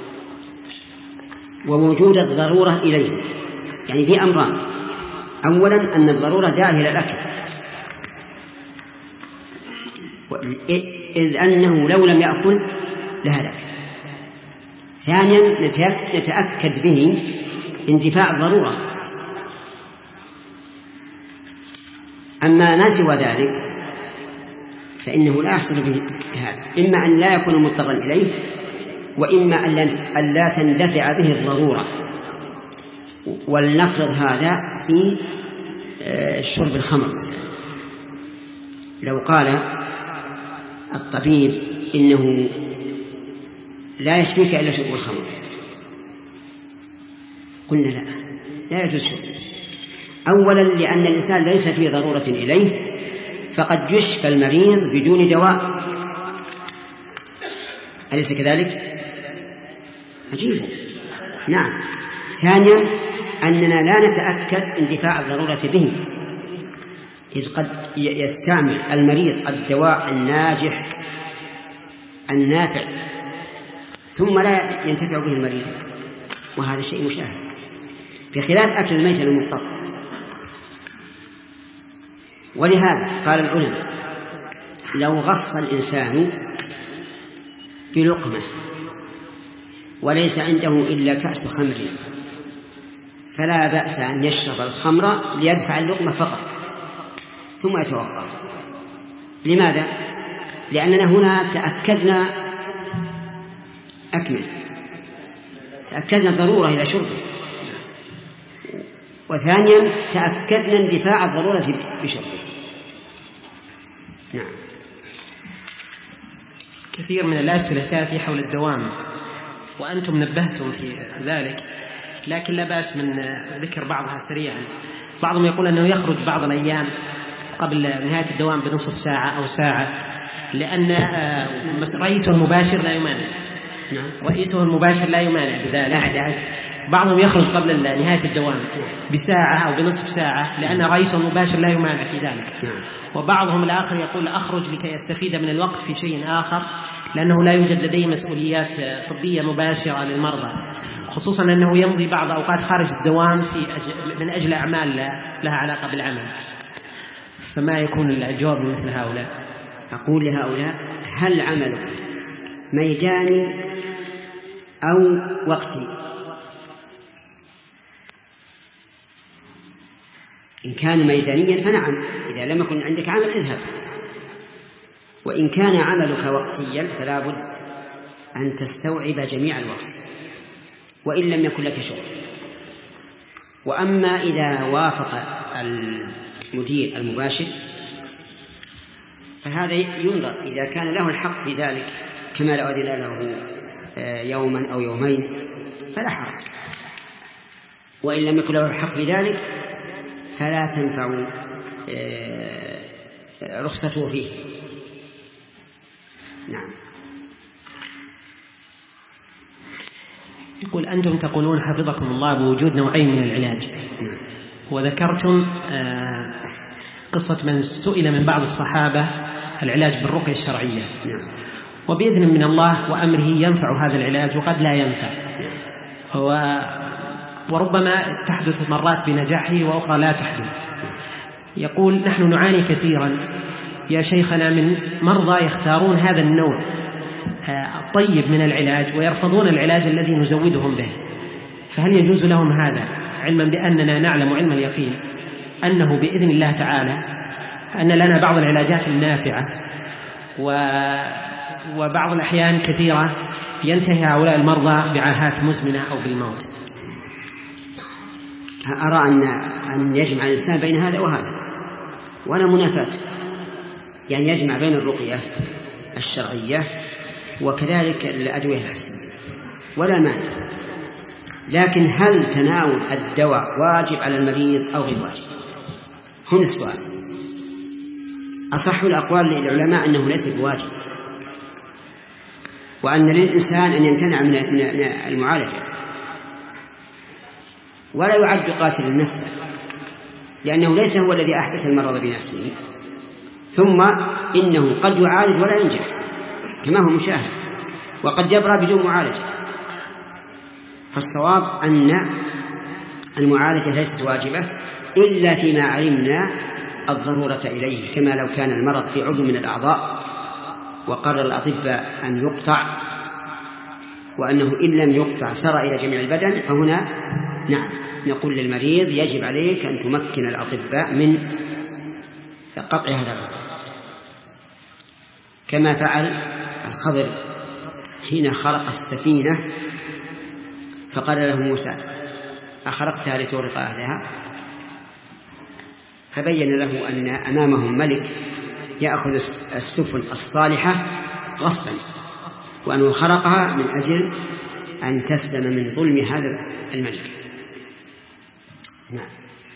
ووجود الضرورة إليه، يعني في أمران: أولا أن الضرورة داعية إلى الأكل، إذ أنه لو لم يأكل لهلك. ثانيا نتأكد به اندفاع الضرورة. أما ما سوى ذلك فإنه لا يحصل به هذا، إما أن لا يكون مضطرا إليه، وإما أن لا تندفع به الضرورة. ولنفرض هذا في شرب الخمر. لو قال الطبيب إنه لا يشفيك إلا شرب الخمر، قلنا لا لا يجوز شرب. أولا لأن الإنسان ليس في ضرورة إليه، فقد يشفى المريض بدون دواء، أليس كذلك؟ عجيب. نعم. ثانيا أننا لا نتأكد اندفاع الضرورة به، إذ قد يستعمل المريض الدواء الناجح النافع ثم لا ينتفع به المريض، وهذا شيء مشاهد، بخلاف أكل الميت المضطر. ولهذا قال العلماء: لو غص الإنسان بلقمة وليس عنده إلا كأس خمر فلا بأس أن يشرب الخمر ليدفع اللقمة فقط ثم يتوقف. لماذا؟ لأننا هنا تأكدنا أكمل تأكدنا الضرورة إلى شربه، وثانيا تأكدنا اندفاع الضرورة بشربه. نعم. كثير من الأسئلة تأتي حول الدوام وأنتم نبهتم في ذلك، لكن لا بأس من ذكر بعضها سريعا. بعضهم يقول أنه يخرج بعض الأيام قبل نهاية الدوام بنصف ساعة أو ساعة، لأن رئيسه المباشر لا يمانع. نعم. رئيسه المباشر لا يمانع بذلك. بعضهم يخرج قبل نهاية الدوام بساعة أو بنصف ساعة لأن رئيسه المباشر لا يمانع في ذلك. نعم. وبعضهم الآخر يقول أخرج لكي يستفيد من الوقت في شيء آخر، لأنه لا يوجد لديه مسؤوليات طبية مباشرة للمرضى، خصوصا أنه يمضي بعض أوقات خارج الدوام في أجل من أجل أعمال لها علاقة بالعمل. فما يكون الجواب مثل هؤلاء؟ أقول لهؤلاء: هل عملك ميداني أو وقتي؟ إن كان ميدانيا فنعم، إذا لم يكن عندك عمل اذهب. وإن كان عملك وقتيا فلا بد أن تستوعب جميع الوقت وإن لم يكن لك شغل. وأما إذا وافق المدير المباشر فهذا ينظر إذا كان له الحق في ذلك كما لو أذن له يوما أو يومين فلا حرج، وإن لم يكن له الحق في ذلك فلا تنفع رخصته فيه. نعم. يقول أنتم تقولون حفظكم الله بوجود نوعين من العلاج، وذكرتم قصة من سئل من بعض الصحابة العلاج بالرقية الشرعية، وبإذن من الله وأمره ينفع هذا العلاج وقد لا ينفع، وربما تحدث مرات بنجاحه وأخرى لا تحدث. يقول نحن نعاني كثيرا يا شيخنا من مرضى يختارون هذا النوع الطيب من العلاج ويرفضون العلاج الذي نزودهم به، فهل يجوز لهم هذا علما بأننا نعلم علم اليقين أنه بإذن الله تعالى أن لنا بعض العلاجات النافعة وبعض الأحيان كثيرة ينتهي هؤلاء المرضى بعاهات مزمنة أو بالموت؟ أرى أن أن يجمع الإنسان بين هذا وهذا ولا منافاة، يعني يجمع بين الرقية الشرعية وكذلك الأدوية الحسية ولا مانع، لكن هل تناول الدواء واجب على المريض أو غير واجب؟ هنا السؤال. أصح الأقوال للعلماء أنه ليس بواجب، وأن للإنسان أن يمتنع من المعالجة، ولا يعد قاتل نفسه لأنه ليس هو الذي أحدث المرض بنفسه، ثم إنه قد يعالج ولا ينجح كما هو مشاهد، وقد يبرأ بدون معالجة. فالصواب أن المعالجة ليست واجبة إلا فيما علمنا الضرورة إليه، كما لو كان المرض في عضو من الأعضاء وقرر الأطباء أن يقطع، وأنه إن لم يقطع سرى إلى جميع البدن، فهنا نعم نقول للمريض يجب عليك أن تمكن الأطباء من قطع هذا العضو، كما فعل الخضر حين خلق السفينة فقال له موسى أخرقتها لتغرق أهلها، فبين له أن أمامهم ملك يأخذ السفن الصالحة غصبا، وأنه خرقها من أجل أن تسلم من ظلم هذا الملك. نعم.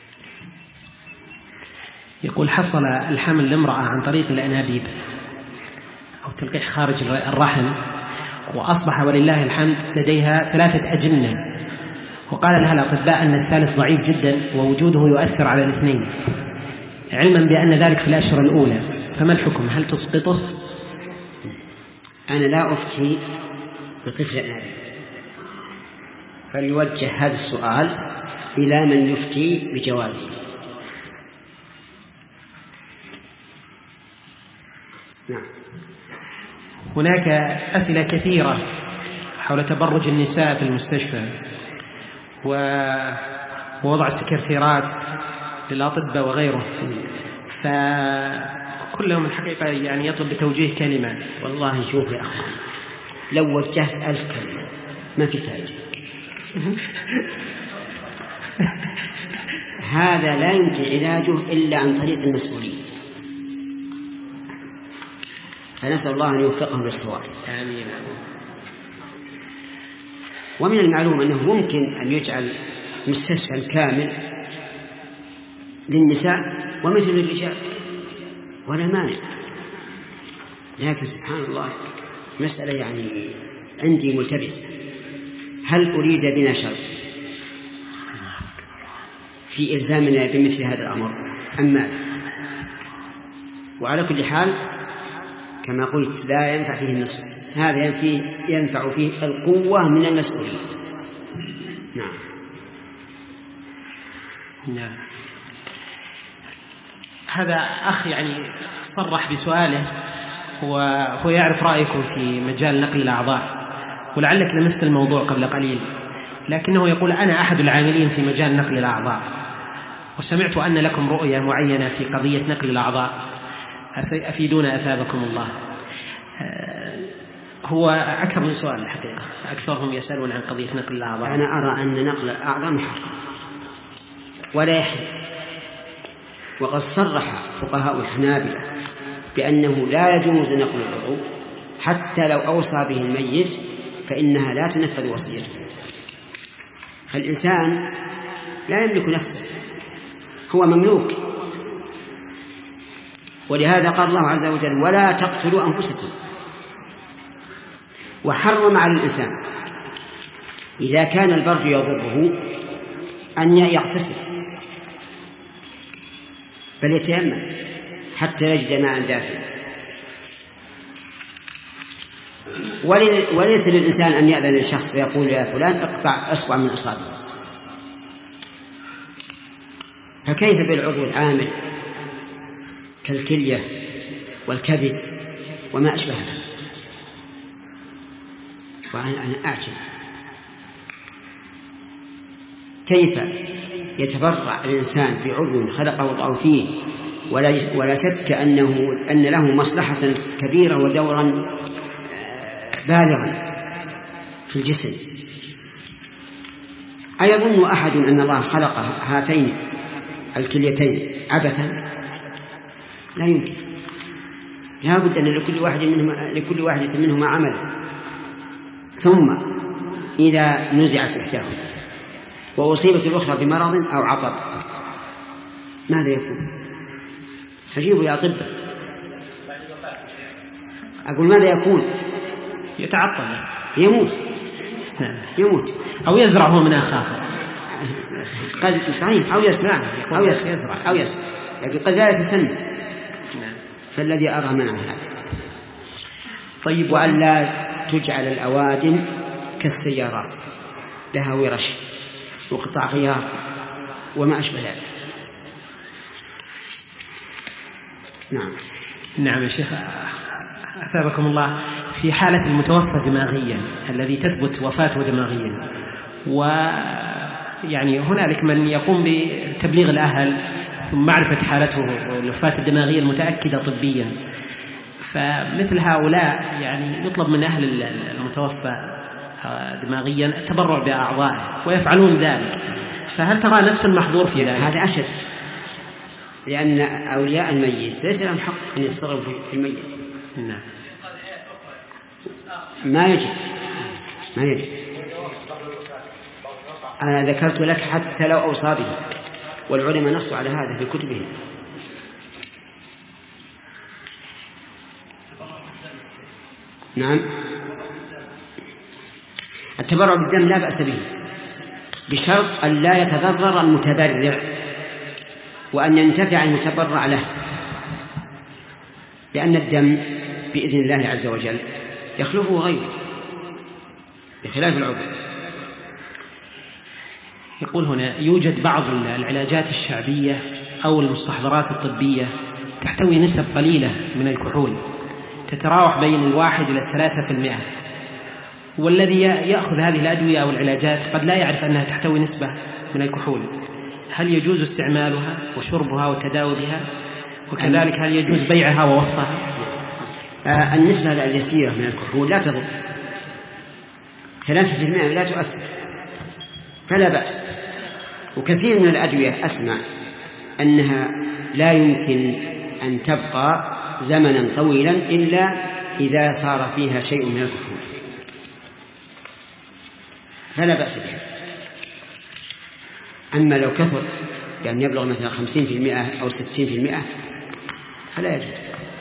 يقول حصل الحمل لامرأة عن طريق الأنابيب أو تلقيح خارج الرحم، وأصبح ولله الحمد لديها ثلاثة أجنة، وقال لها الأطباء أن الثالث ضعيف جدا ووجوده يؤثر على الاثنين، علما بأن ذلك في الأشهر الأولى، فما الحكم؟ هل تسقطه؟ أنا لا أفتي بطفل الأنابيب، فليوجه هذا السؤال إلى من يفتي بجوازه. نعم. هناك أسئلة كثيرة حول تبرج النساء في المستشفى ووضع السكرتيرات للأطباء وغيره، فكلهم الحقيقة يعني يطلب بتوجيه كلمة. والله شوف يا أخوان، لو وجهت ألف كلمة ما في فائدة. هذا لا يمكن علاجه إلا عن طريق المسؤولين، فنسأل الله أن يوفقهم للصواب. آمين. ومن المعلوم أنه ممكن أن يجعل مستشفى كامل للنساء ومثل للرجال ولا مانع، لكن سبحان الله مسألة يعني عندي ملتبسة. هل أريد بنا شر في إلزامنا بمثل هذا الأمر أم ماذا؟ وعلى كل حال كما قلت لا ينفع فيه النصر، هذا ينفع فيه القوة من المسؤولين. نعم. نعم. هذا أخ يعني صرح بسؤاله، وهو يعرف رأيكم في مجال نقل الأعضاء، ولعلك لمست الموضوع قبل قليل، لكنه يقول أنا أحد العاملين في مجال نقل الأعضاء، وسمعت أن لكم رؤية معينة في قضية نقل الأعضاء، أفيدونا أثابكم الله. هو أكثر من سؤال الحقيقة، أكثرهم يسألون عن قضية نقل الأعضاء. أنا أرى أن نقل الأعضاء محرم ولا يحل، وقد صرح فقهاء الحنابلة بأنه لا يجوز نقل العضو حتى لو أوصى به الميت فإنها لا تنفذ وصيته. فالإنسان لا يملك نفسه، هو مملوك، ولهذا قال الله عز وجل ولا تقتلوا أنفسكم، وحرم على الإنسان إذا كان البرد يضره أن يغتسل بل يتيمم حتى يجد ماء دافئا. وليس للإنسان أن يأذن للشخص فيقول يا فلان اقطع أصبع من أصابعه. فكيف بالعضو العامل كالكلية والكبد وما أشبهها؟ وأنا أعجب كيف يتبرع الإنسان بعضو خلقه الله فيه ولا شك أنه أن له مصلحة كبيرة ودورا بالغا في الجسم. أيظن أحد أن الله خلق هاتين الكليتين عبثا؟ لا يمكن، لا بد أن لكل واحد منهما لكل واحدة منهما عمل. ثم إذا نزعت إحداهما وأصيبت الأخرى بمرض أو عطب ماذا يكون؟ فجيبوا يا أطباء، أقول ماذا يكون؟ يتعطل، يموت يموت أو يزرع هو من أخاه. قد صحيح، أو يزرع أو يزرع أو يزرع، لكن قد لا يتسنى. فالذي أرى منع هذا. طيب، وأن لا تجعل الأوادم كالسيارات لها ورش وقطع غيار وما أشبه ذلك. نعم نعم يا شيخ أثابكم الله. في حالة المتوفى دماغيا الذي تثبت وفاته دماغيا، ويعني هنالك من يقوم بتبليغ الأهل ثم معرفة حالته والوفاة الدماغية المتأكدة طبيا، فمثل هؤلاء يعني يطلب من أهل المتوفى دماغيا التبرع بأعضائه ويفعلون ذلك، فهل ترى نفس المحظور في ذلك؟ هذا أشد، لأن أولياء الميت ليس لهم حق أن يتصرفوا في الميت. نعم. ما يجب ما يجب أنا ذكرت لك حتى لو أوصى به، والعلماء نصوا على هذا في كتبهم. نعم، التبرع بالدم لا بأس به بشرط أن لا يتضرر المتبرع وأن ينتفع المتبرع له، لأن الدم بإذن الله عز وجل يخلفه غيره بخلاف العضو. يقول هنا يوجد بعض العلاجات الشعبية أو المستحضرات الطبية تحتوي نسب قليلة من الكحول تتراوح بين الواحد إلى الثلاثة في المئة، والذي يأخذ هذه الأدوية أو العلاجات قد لا يعرف أنها تحتوي نسبة من الكحول. هل يجوز استعمالها وشربها والتداوي بها؟ وكذلك هل يجوز بيعها ووصفها؟ آه النسبة اليسيرة من الكحول لا تضر، ثلاثة في المئة لا تؤثر فلا بأس. وكثير من الأدوية أسمع أنها لا يمكن أن تبقى زمنا طويلا إلا إذا صار فيها شيء من الكحول، فلا بأس بها. أما لو كثر يعني يبلغ مثلا خمسين في المئة أو ستين في المئة فلا يجوز.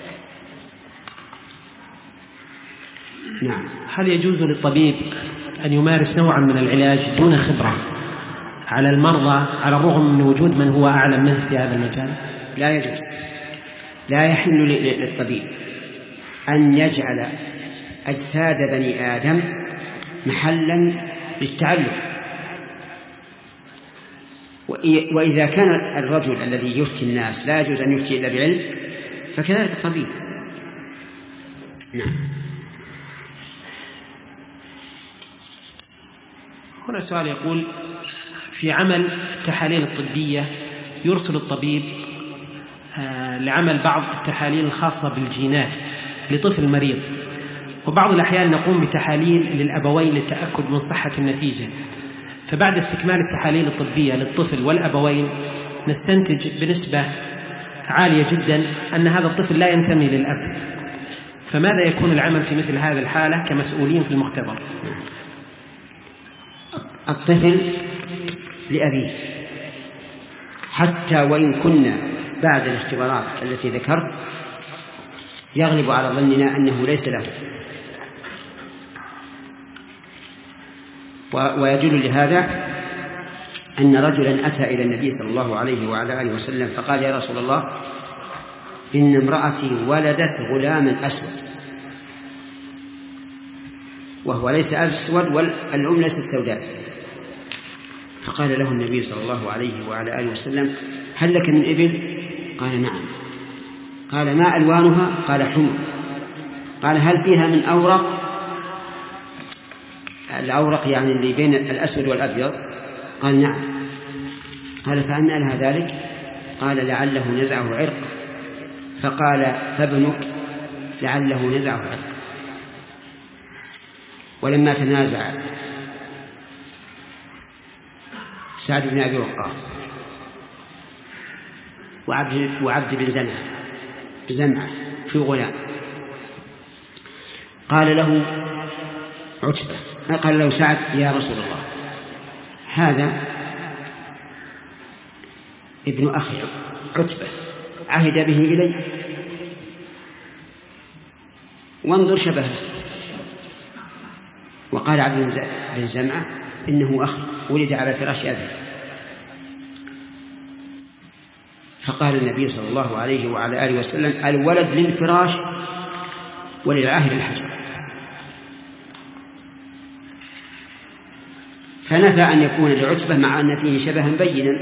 نعم. هل يجوز للطبيب أن يمارس نوعا من العلاج دون خبرة على المرضى على الرغم من وجود من هو أعلم منه في هذا المجال؟ لا يجوز، لا يحل للطبيب أن يجعل أجساد بني آدم محلا للتعلم. وإذا كان الرجل الذي يفتي الناس لا يجوز أن يفتي إلا بعلم فكذلك الطبيب. نعم. هنا سؤال يقول في عمل التحاليل الطبية يرسل الطبيب لعمل بعض التحاليل الخاصة بالجينات لطفل مريض، وبعض الأحيان نقوم بتحاليل للأبوين للتأكد من صحة النتيجة، فبعد استكمال التحاليل الطبية للطفل والأبوين نستنتج بنسبة عالية جدا أن هذا الطفل لا ينتمي للأب، فماذا يكون العمل في مثل هذه الحالة كمسؤولين في المختبر؟ الطفل لأبيه، حتى وإن كنا بعد الاختبارات التي ذكرت يغلب على ظننا أنه ليس له، ويدل لهذا أن رجلا أتى إلى النبي صلى الله عليه وعلى آله وسلم فقال: يا رسول الله، إن امرأتي ولدت غلاما أسود، وهو ليس أسود والأم ليست سوداء. فقال له النبي صلى الله عليه وعلى آله وسلم: هل لك من إبل؟ قال: نعم. قال: ما ألوانها؟ قال: حمر. قال: هل فيها من أورق؟ الأورق يعني اللي بين الأسود والأبيض. قال: نعم. قال: فأنى لها ذلك؟ قال: لعله نزعه عرق. فقال: فابنك لعله نزعه عرق. ولما تنازع سعد بن أبي وقاص وعبد, وعبد بن زمعة بزمعة في غلام، قال له عتبة قال له سعد: يا رسول الله، هذا ابن أخي عتبة عهد به إلي، وانظر شبهه. وقال عبد بن زمعة: إنه أخي ولد على فراش أبي. فقال النبي صلى الله عليه وعلى آله وسلم: الولد للفراش وللعاهر الحجر. فنفى أن يكون لعتبة مع أن فيه شبها بينا.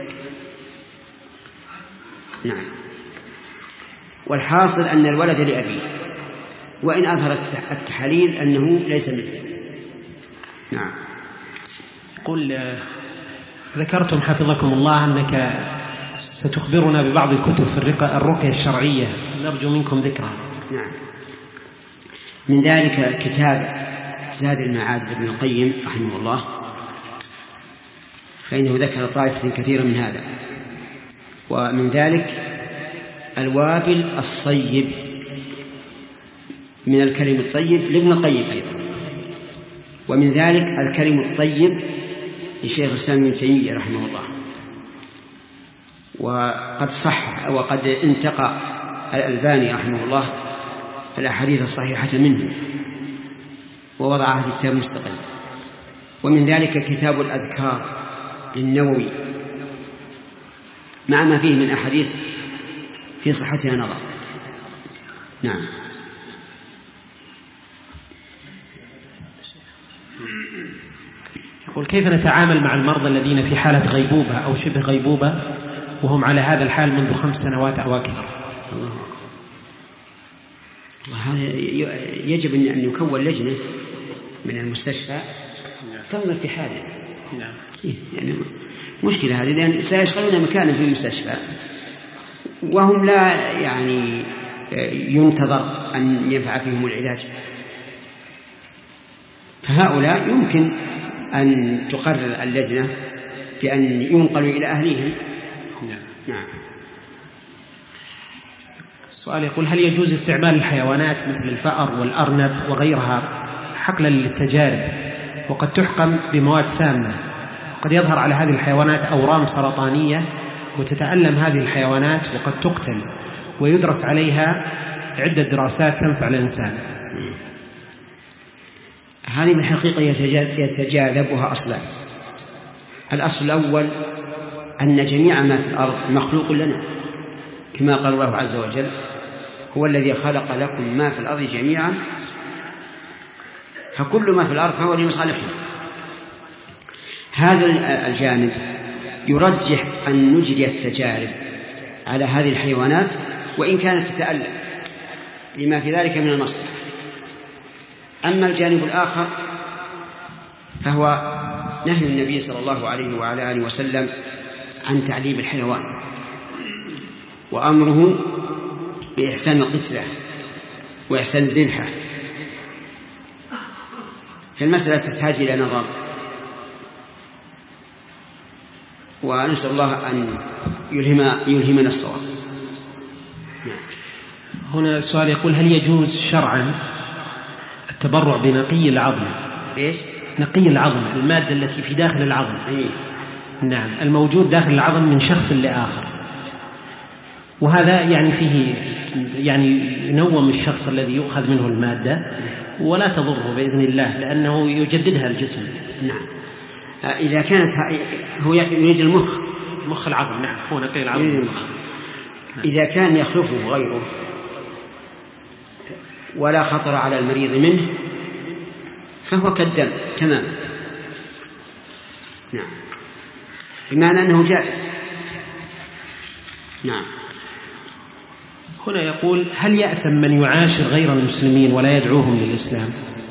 نعم. والحاصل أن الولد لأبيه، وإن أثرت التحاليل أنه ليس مثله. نعم. قل ذكرتم حفظكم الله أنك ستخبرنا ببعض الكتب في الرقية الشرعية، نرجو منكم ذكرها. نعم. من ذلك كتاب زاد المعاد لابن القيم رحمه الله، فإنه ذكر طائفة كثيرة من هذا. ومن ذلك الوابل الصيب من الكلم الطيب لابن القيم أيضا. ومن ذلك الكلم الطيب لشيخ الإسلام ابن تيمية رحمه الله. وقد صح وقد انتقى الألباني رحمه الله الأحاديث الصحيحة منه ووضعها في كتاب مستقل. ومن ذلك كتاب الأذكار للنووي مع ما فيه من أحاديث في صحتها نظر. نعم. يقول: كيف نتعامل مع المرضى الذين في حالة غيبوبة أو شبه غيبوبة وهم على هذا الحال منذ خمس سنوات أو أكثر؟ وهذا يجب أن يكون لجنة من المستشفى تنظر في حاله. نعم. يعني مشكلة هذه، لأن سيشغلون مكانا في المستشفى وهم لا يعني ينتظر أن ينفع فيهم العلاج. فهؤلاء يمكن أن تقرر اللجنة بأن ينقلوا إلى أهليهم. نعم. نعم. سؤال يقول: هل يجوز استعمال الحيوانات مثل الفأر والأرنب وغيرها حقلا للتجارب وقد تحقن بمواد سامة؟ قد يظهر على هذه الحيوانات أورام سرطانية وتتألم هذه الحيوانات وقد تقتل، ويدرس عليها عدة دراسات تنفع الإنسان. هذه الحقيقة يتجاذبها أصلا. الأصل الأول أن جميع ما في الأرض مخلوق لنا، كما قال الله عز وجل: هو الذي خلق لكم ما في الأرض جميعا، فكل ما في الأرض فهو لمصالحنا. هذا الجانب يرجح أن نجري التجارب على هذه الحيوانات وإن كانت تتألم لما في ذلك من المصلحة. أما الجانب الآخر فهو نهي النبي صلى الله عليه وعلى آله وسلم عن تعذيب الحيوان، وأمره بإحسان القتلة وإحسان الذبحة. فالمسألة تحتاج إلى نظر، ونسأل الله أن يلهم يلهمنا الصواب. هنا سؤال يقول: هل يجوز شرعا التبرع بنقي العظم؟ إيش؟ نقي العظم، المادة التي في داخل العظم. أيه؟ نعم، الموجود داخل العظم من شخص لآخر، وهذا يعني فيه يعني ينوم الشخص الذي يؤخذ منه المادة ولا تضره بإذن الله، لأنه يجددها الجسم. نعم. إذا كانت هو يريد المخ، مخ العظم. نعم، هو نقي العظم. إذا كان يخلفه غيره ولا خطر على المريض منه فهو كالدم تمام. نعم، بمعنى أنه جائز. نعم. هنا يقول: هل يأثم من يعاشر غير المسلمين ولا يدعوهم للإسلام؟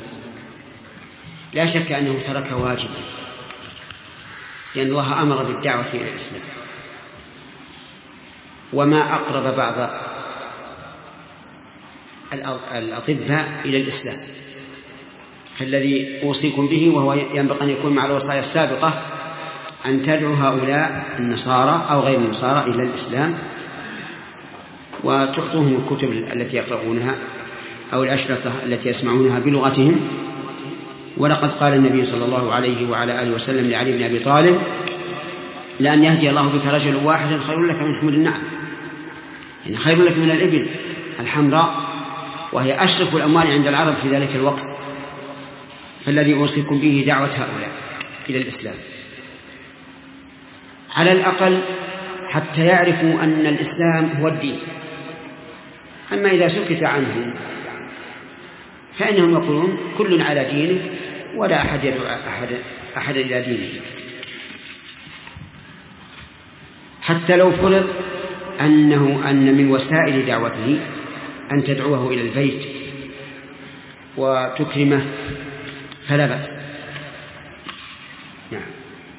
لا شك أنه ترك واجبا، لأن الله أمر بالدعوة إلى الإسلام. وما أقرب بعض الأطباء إلى الإسلام فالذي أوصيكم به، وهو ينبغي أن يكون مع الوصايا السابقة، أن تدعو هؤلاء النصارى أو غير النصارى إلى الإسلام، وتعطوهم الكتب التي يقرؤونها أو الأشرطة التي يسمعونها بلغتهم. ولقد قال النبي صلى الله عليه وعلى آله وسلم لعلي بن أبي طالب: لأن يهدي الله بك رجل واحد خير لك من حمل النعم، يعني خير لك من الإبل الحمراء، وهي أشرف الأموال عند العرب في ذلك الوقت. فالذي أوصيكم به دعوة هؤلاء إلى الإسلام على الأقل حتى يعرفوا أن الإسلام هو الدين. أما إذا سكت عنهم فإنهم يقولون كل على دينه ولا أحد يدعو أحد, أحد إلى دينه، حتى لو فرض أنه أن من وسائل دعوته أن تدعوه إلى البيت وتكرمه فلا بأس. نعم.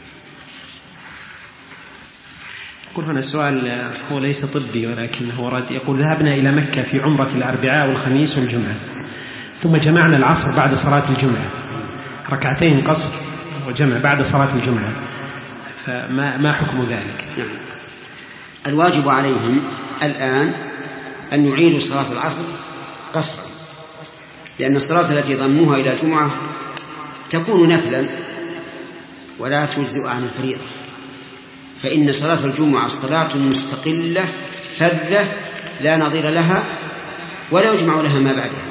يقول هنا السؤال هو ليس طبي ولكنه ورد. يقول: ذهبنا إلى مكة في عمرة الأربعاء والخميس والجمعة، ثم جمعنا العصر بعد صلاة الجمعة، ركعتين قصر وجمع بعد صلاة الجمعة، فما ما حكم ذلك؟ نعم. الواجب عليهم الآن أن يعيدوا صلاة العصر قصرا، لأن الصلاة التي ضموها إلى الجمعة تكون نفلا ولا تجزئ عن الفريضة، فإن صلاة الجمعة صلاة مستقلة فذة لا نظير لها ولا يجمع لها ما بعدها.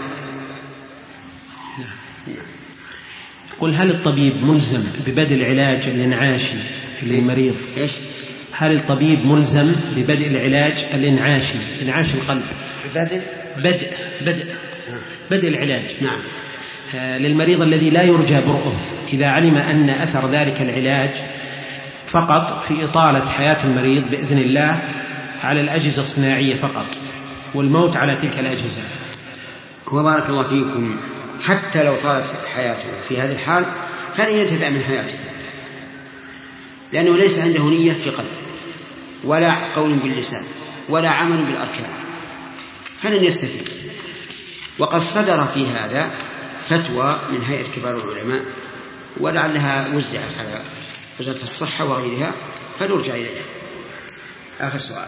قل: هل الطبيب ملزم ببدء العلاج الإنعاشي للمريض؟ إيش؟ هل الطبيب ملزم ببدء العلاج الإنعاشي، إنعاش القلب، بدء بدء بدء بدء العلاج نعم آه للمريض الذي لا يرجى برؤه، إذا علم أن أثر ذلك العلاج فقط في إطالة حياة المريض بإذن الله على الأجهزة الصناعية فقط، والموت على تلك الأجهزة؟ وبارك الله فيكم، حتى لو طالت حياته في هذه الحال فلن ينتفع من حياته، لأنه ليس عنده نية في قلبه ولا قول باللسان ولا عمل بالأركان، فلن يستفيد. وقد صدر في هذا فتوى من هيئة كبار العلماء ولعلها وزعت على وزارة الصحة وغيرها، فنرجع إليها. آخر سؤال.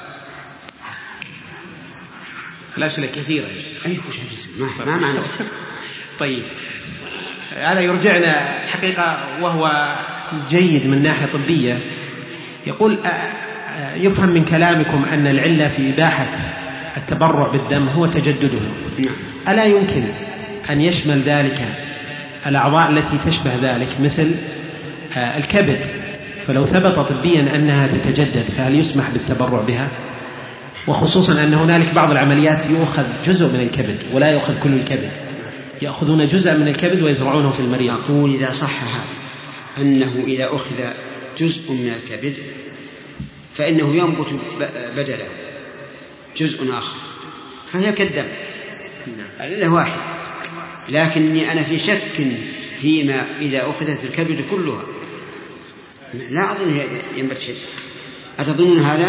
الأسئلة كثيرة. أي وش حديث ما ما معنى. طيب، هذا يرجعنا حقيقة وهو جيد من ناحية طبية. يقول: يفهم من كلامكم أن العلة في إباحة التبرع بالدم هو تجدده، ألا يمكن أن يشمل ذلك الأعضاء التي تشبه ذلك مثل الكبد؟ فلو ثبت طبيا أنها تتجدد فهل يسمح بالتبرع بها؟ وخصوصا أن هنالك بعض العمليات يؤخذ جزء من الكبد ولا يؤخذ كل الكبد، يأخذون جزء من الكبد ويزرعونه في المريض. أقول إذا صح هذا أنه إذا أخذ جزء من الكبد فإنه ينبت بدله جزء آخر، فهي كالدم إلا واحد. لكني أنا في شك فيما إذا أخذت الكبد كلها، لا أظن ينبت شيء. أتظنون هذا؟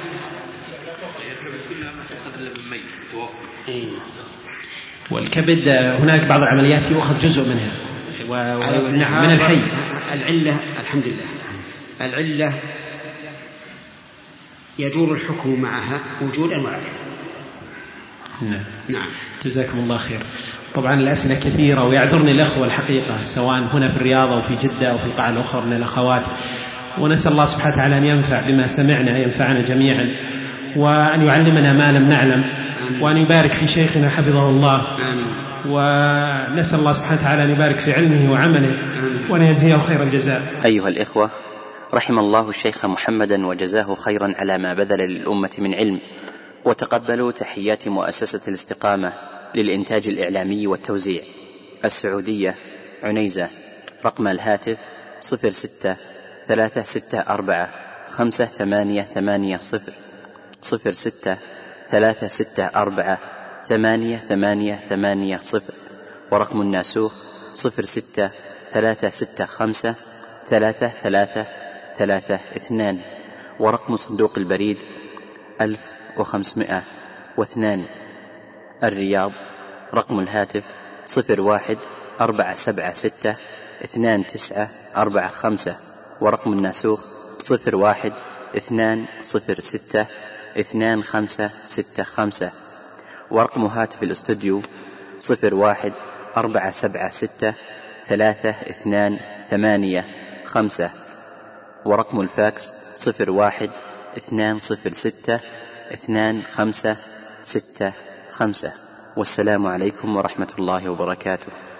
والكبد هناك بعض العمليات يؤخذ جزء منها من الحي. العلة الحمد لله، العلة يدور الحكم معها وجودا وعدما، نعم. نعم. جزاكم الله خير. طبعا الأسئلة كثيرة ويعذرني الأخوة الحقيقة سواء هنا في الرياض أو في جدة أو في القاعة الأخرى من الأخوات، ونسأل الله سبحانه وتعالى أن ينفع بما سمعنا، ينفعنا جميعا، وأن يعلمنا ما لم نعلم، وأن يبارك في شيخنا حفظه الله، ونسأل الله سبحانه وتعالى أن يبارك في علمه وعمله وأن يجزيه خير الجزاء. أيها الإخوة، رحم الله الشيخ محمدا وجزاه خيرا على ما بذل للأمة من علم، وتقبلوا تحيات مؤسسة الاستقامة للإنتاج الإعلامي والتوزيع السعودية عنيزة. رقم الهاتف صفر ستة ثلاثة ستة أربعة خمسة ثمانية ثمانية صفر صفر ستة ثلاثة ستة أربعة ثمانية ثمانية ثمانية صفر، ورقم الناسوخ صفر ستة ثلاثة ستة خمسة ثلاثة ثلاثة ثلاثة اثنان، ورقم صندوق البريد ألف وخمسمائة واثنان الرياض. رقم الهاتف صفر واحد أربعة سبعة ستة اثنان تسعة أربعة خمسة، ورقم الناسوخ صفر واحد اثنان صفر ستة اثنان خمسة ستة خمسة، ورقم هاتف الاستوديو صفر واحد أربعة سبعة ستة ثلاثة اثنان ثمانية خمسة، ورقم الفاكس صفر واحد اثنان صفر ستة اثنان خمسة ستة خمسة. والسلام عليكم ورحمة الله وبركاته.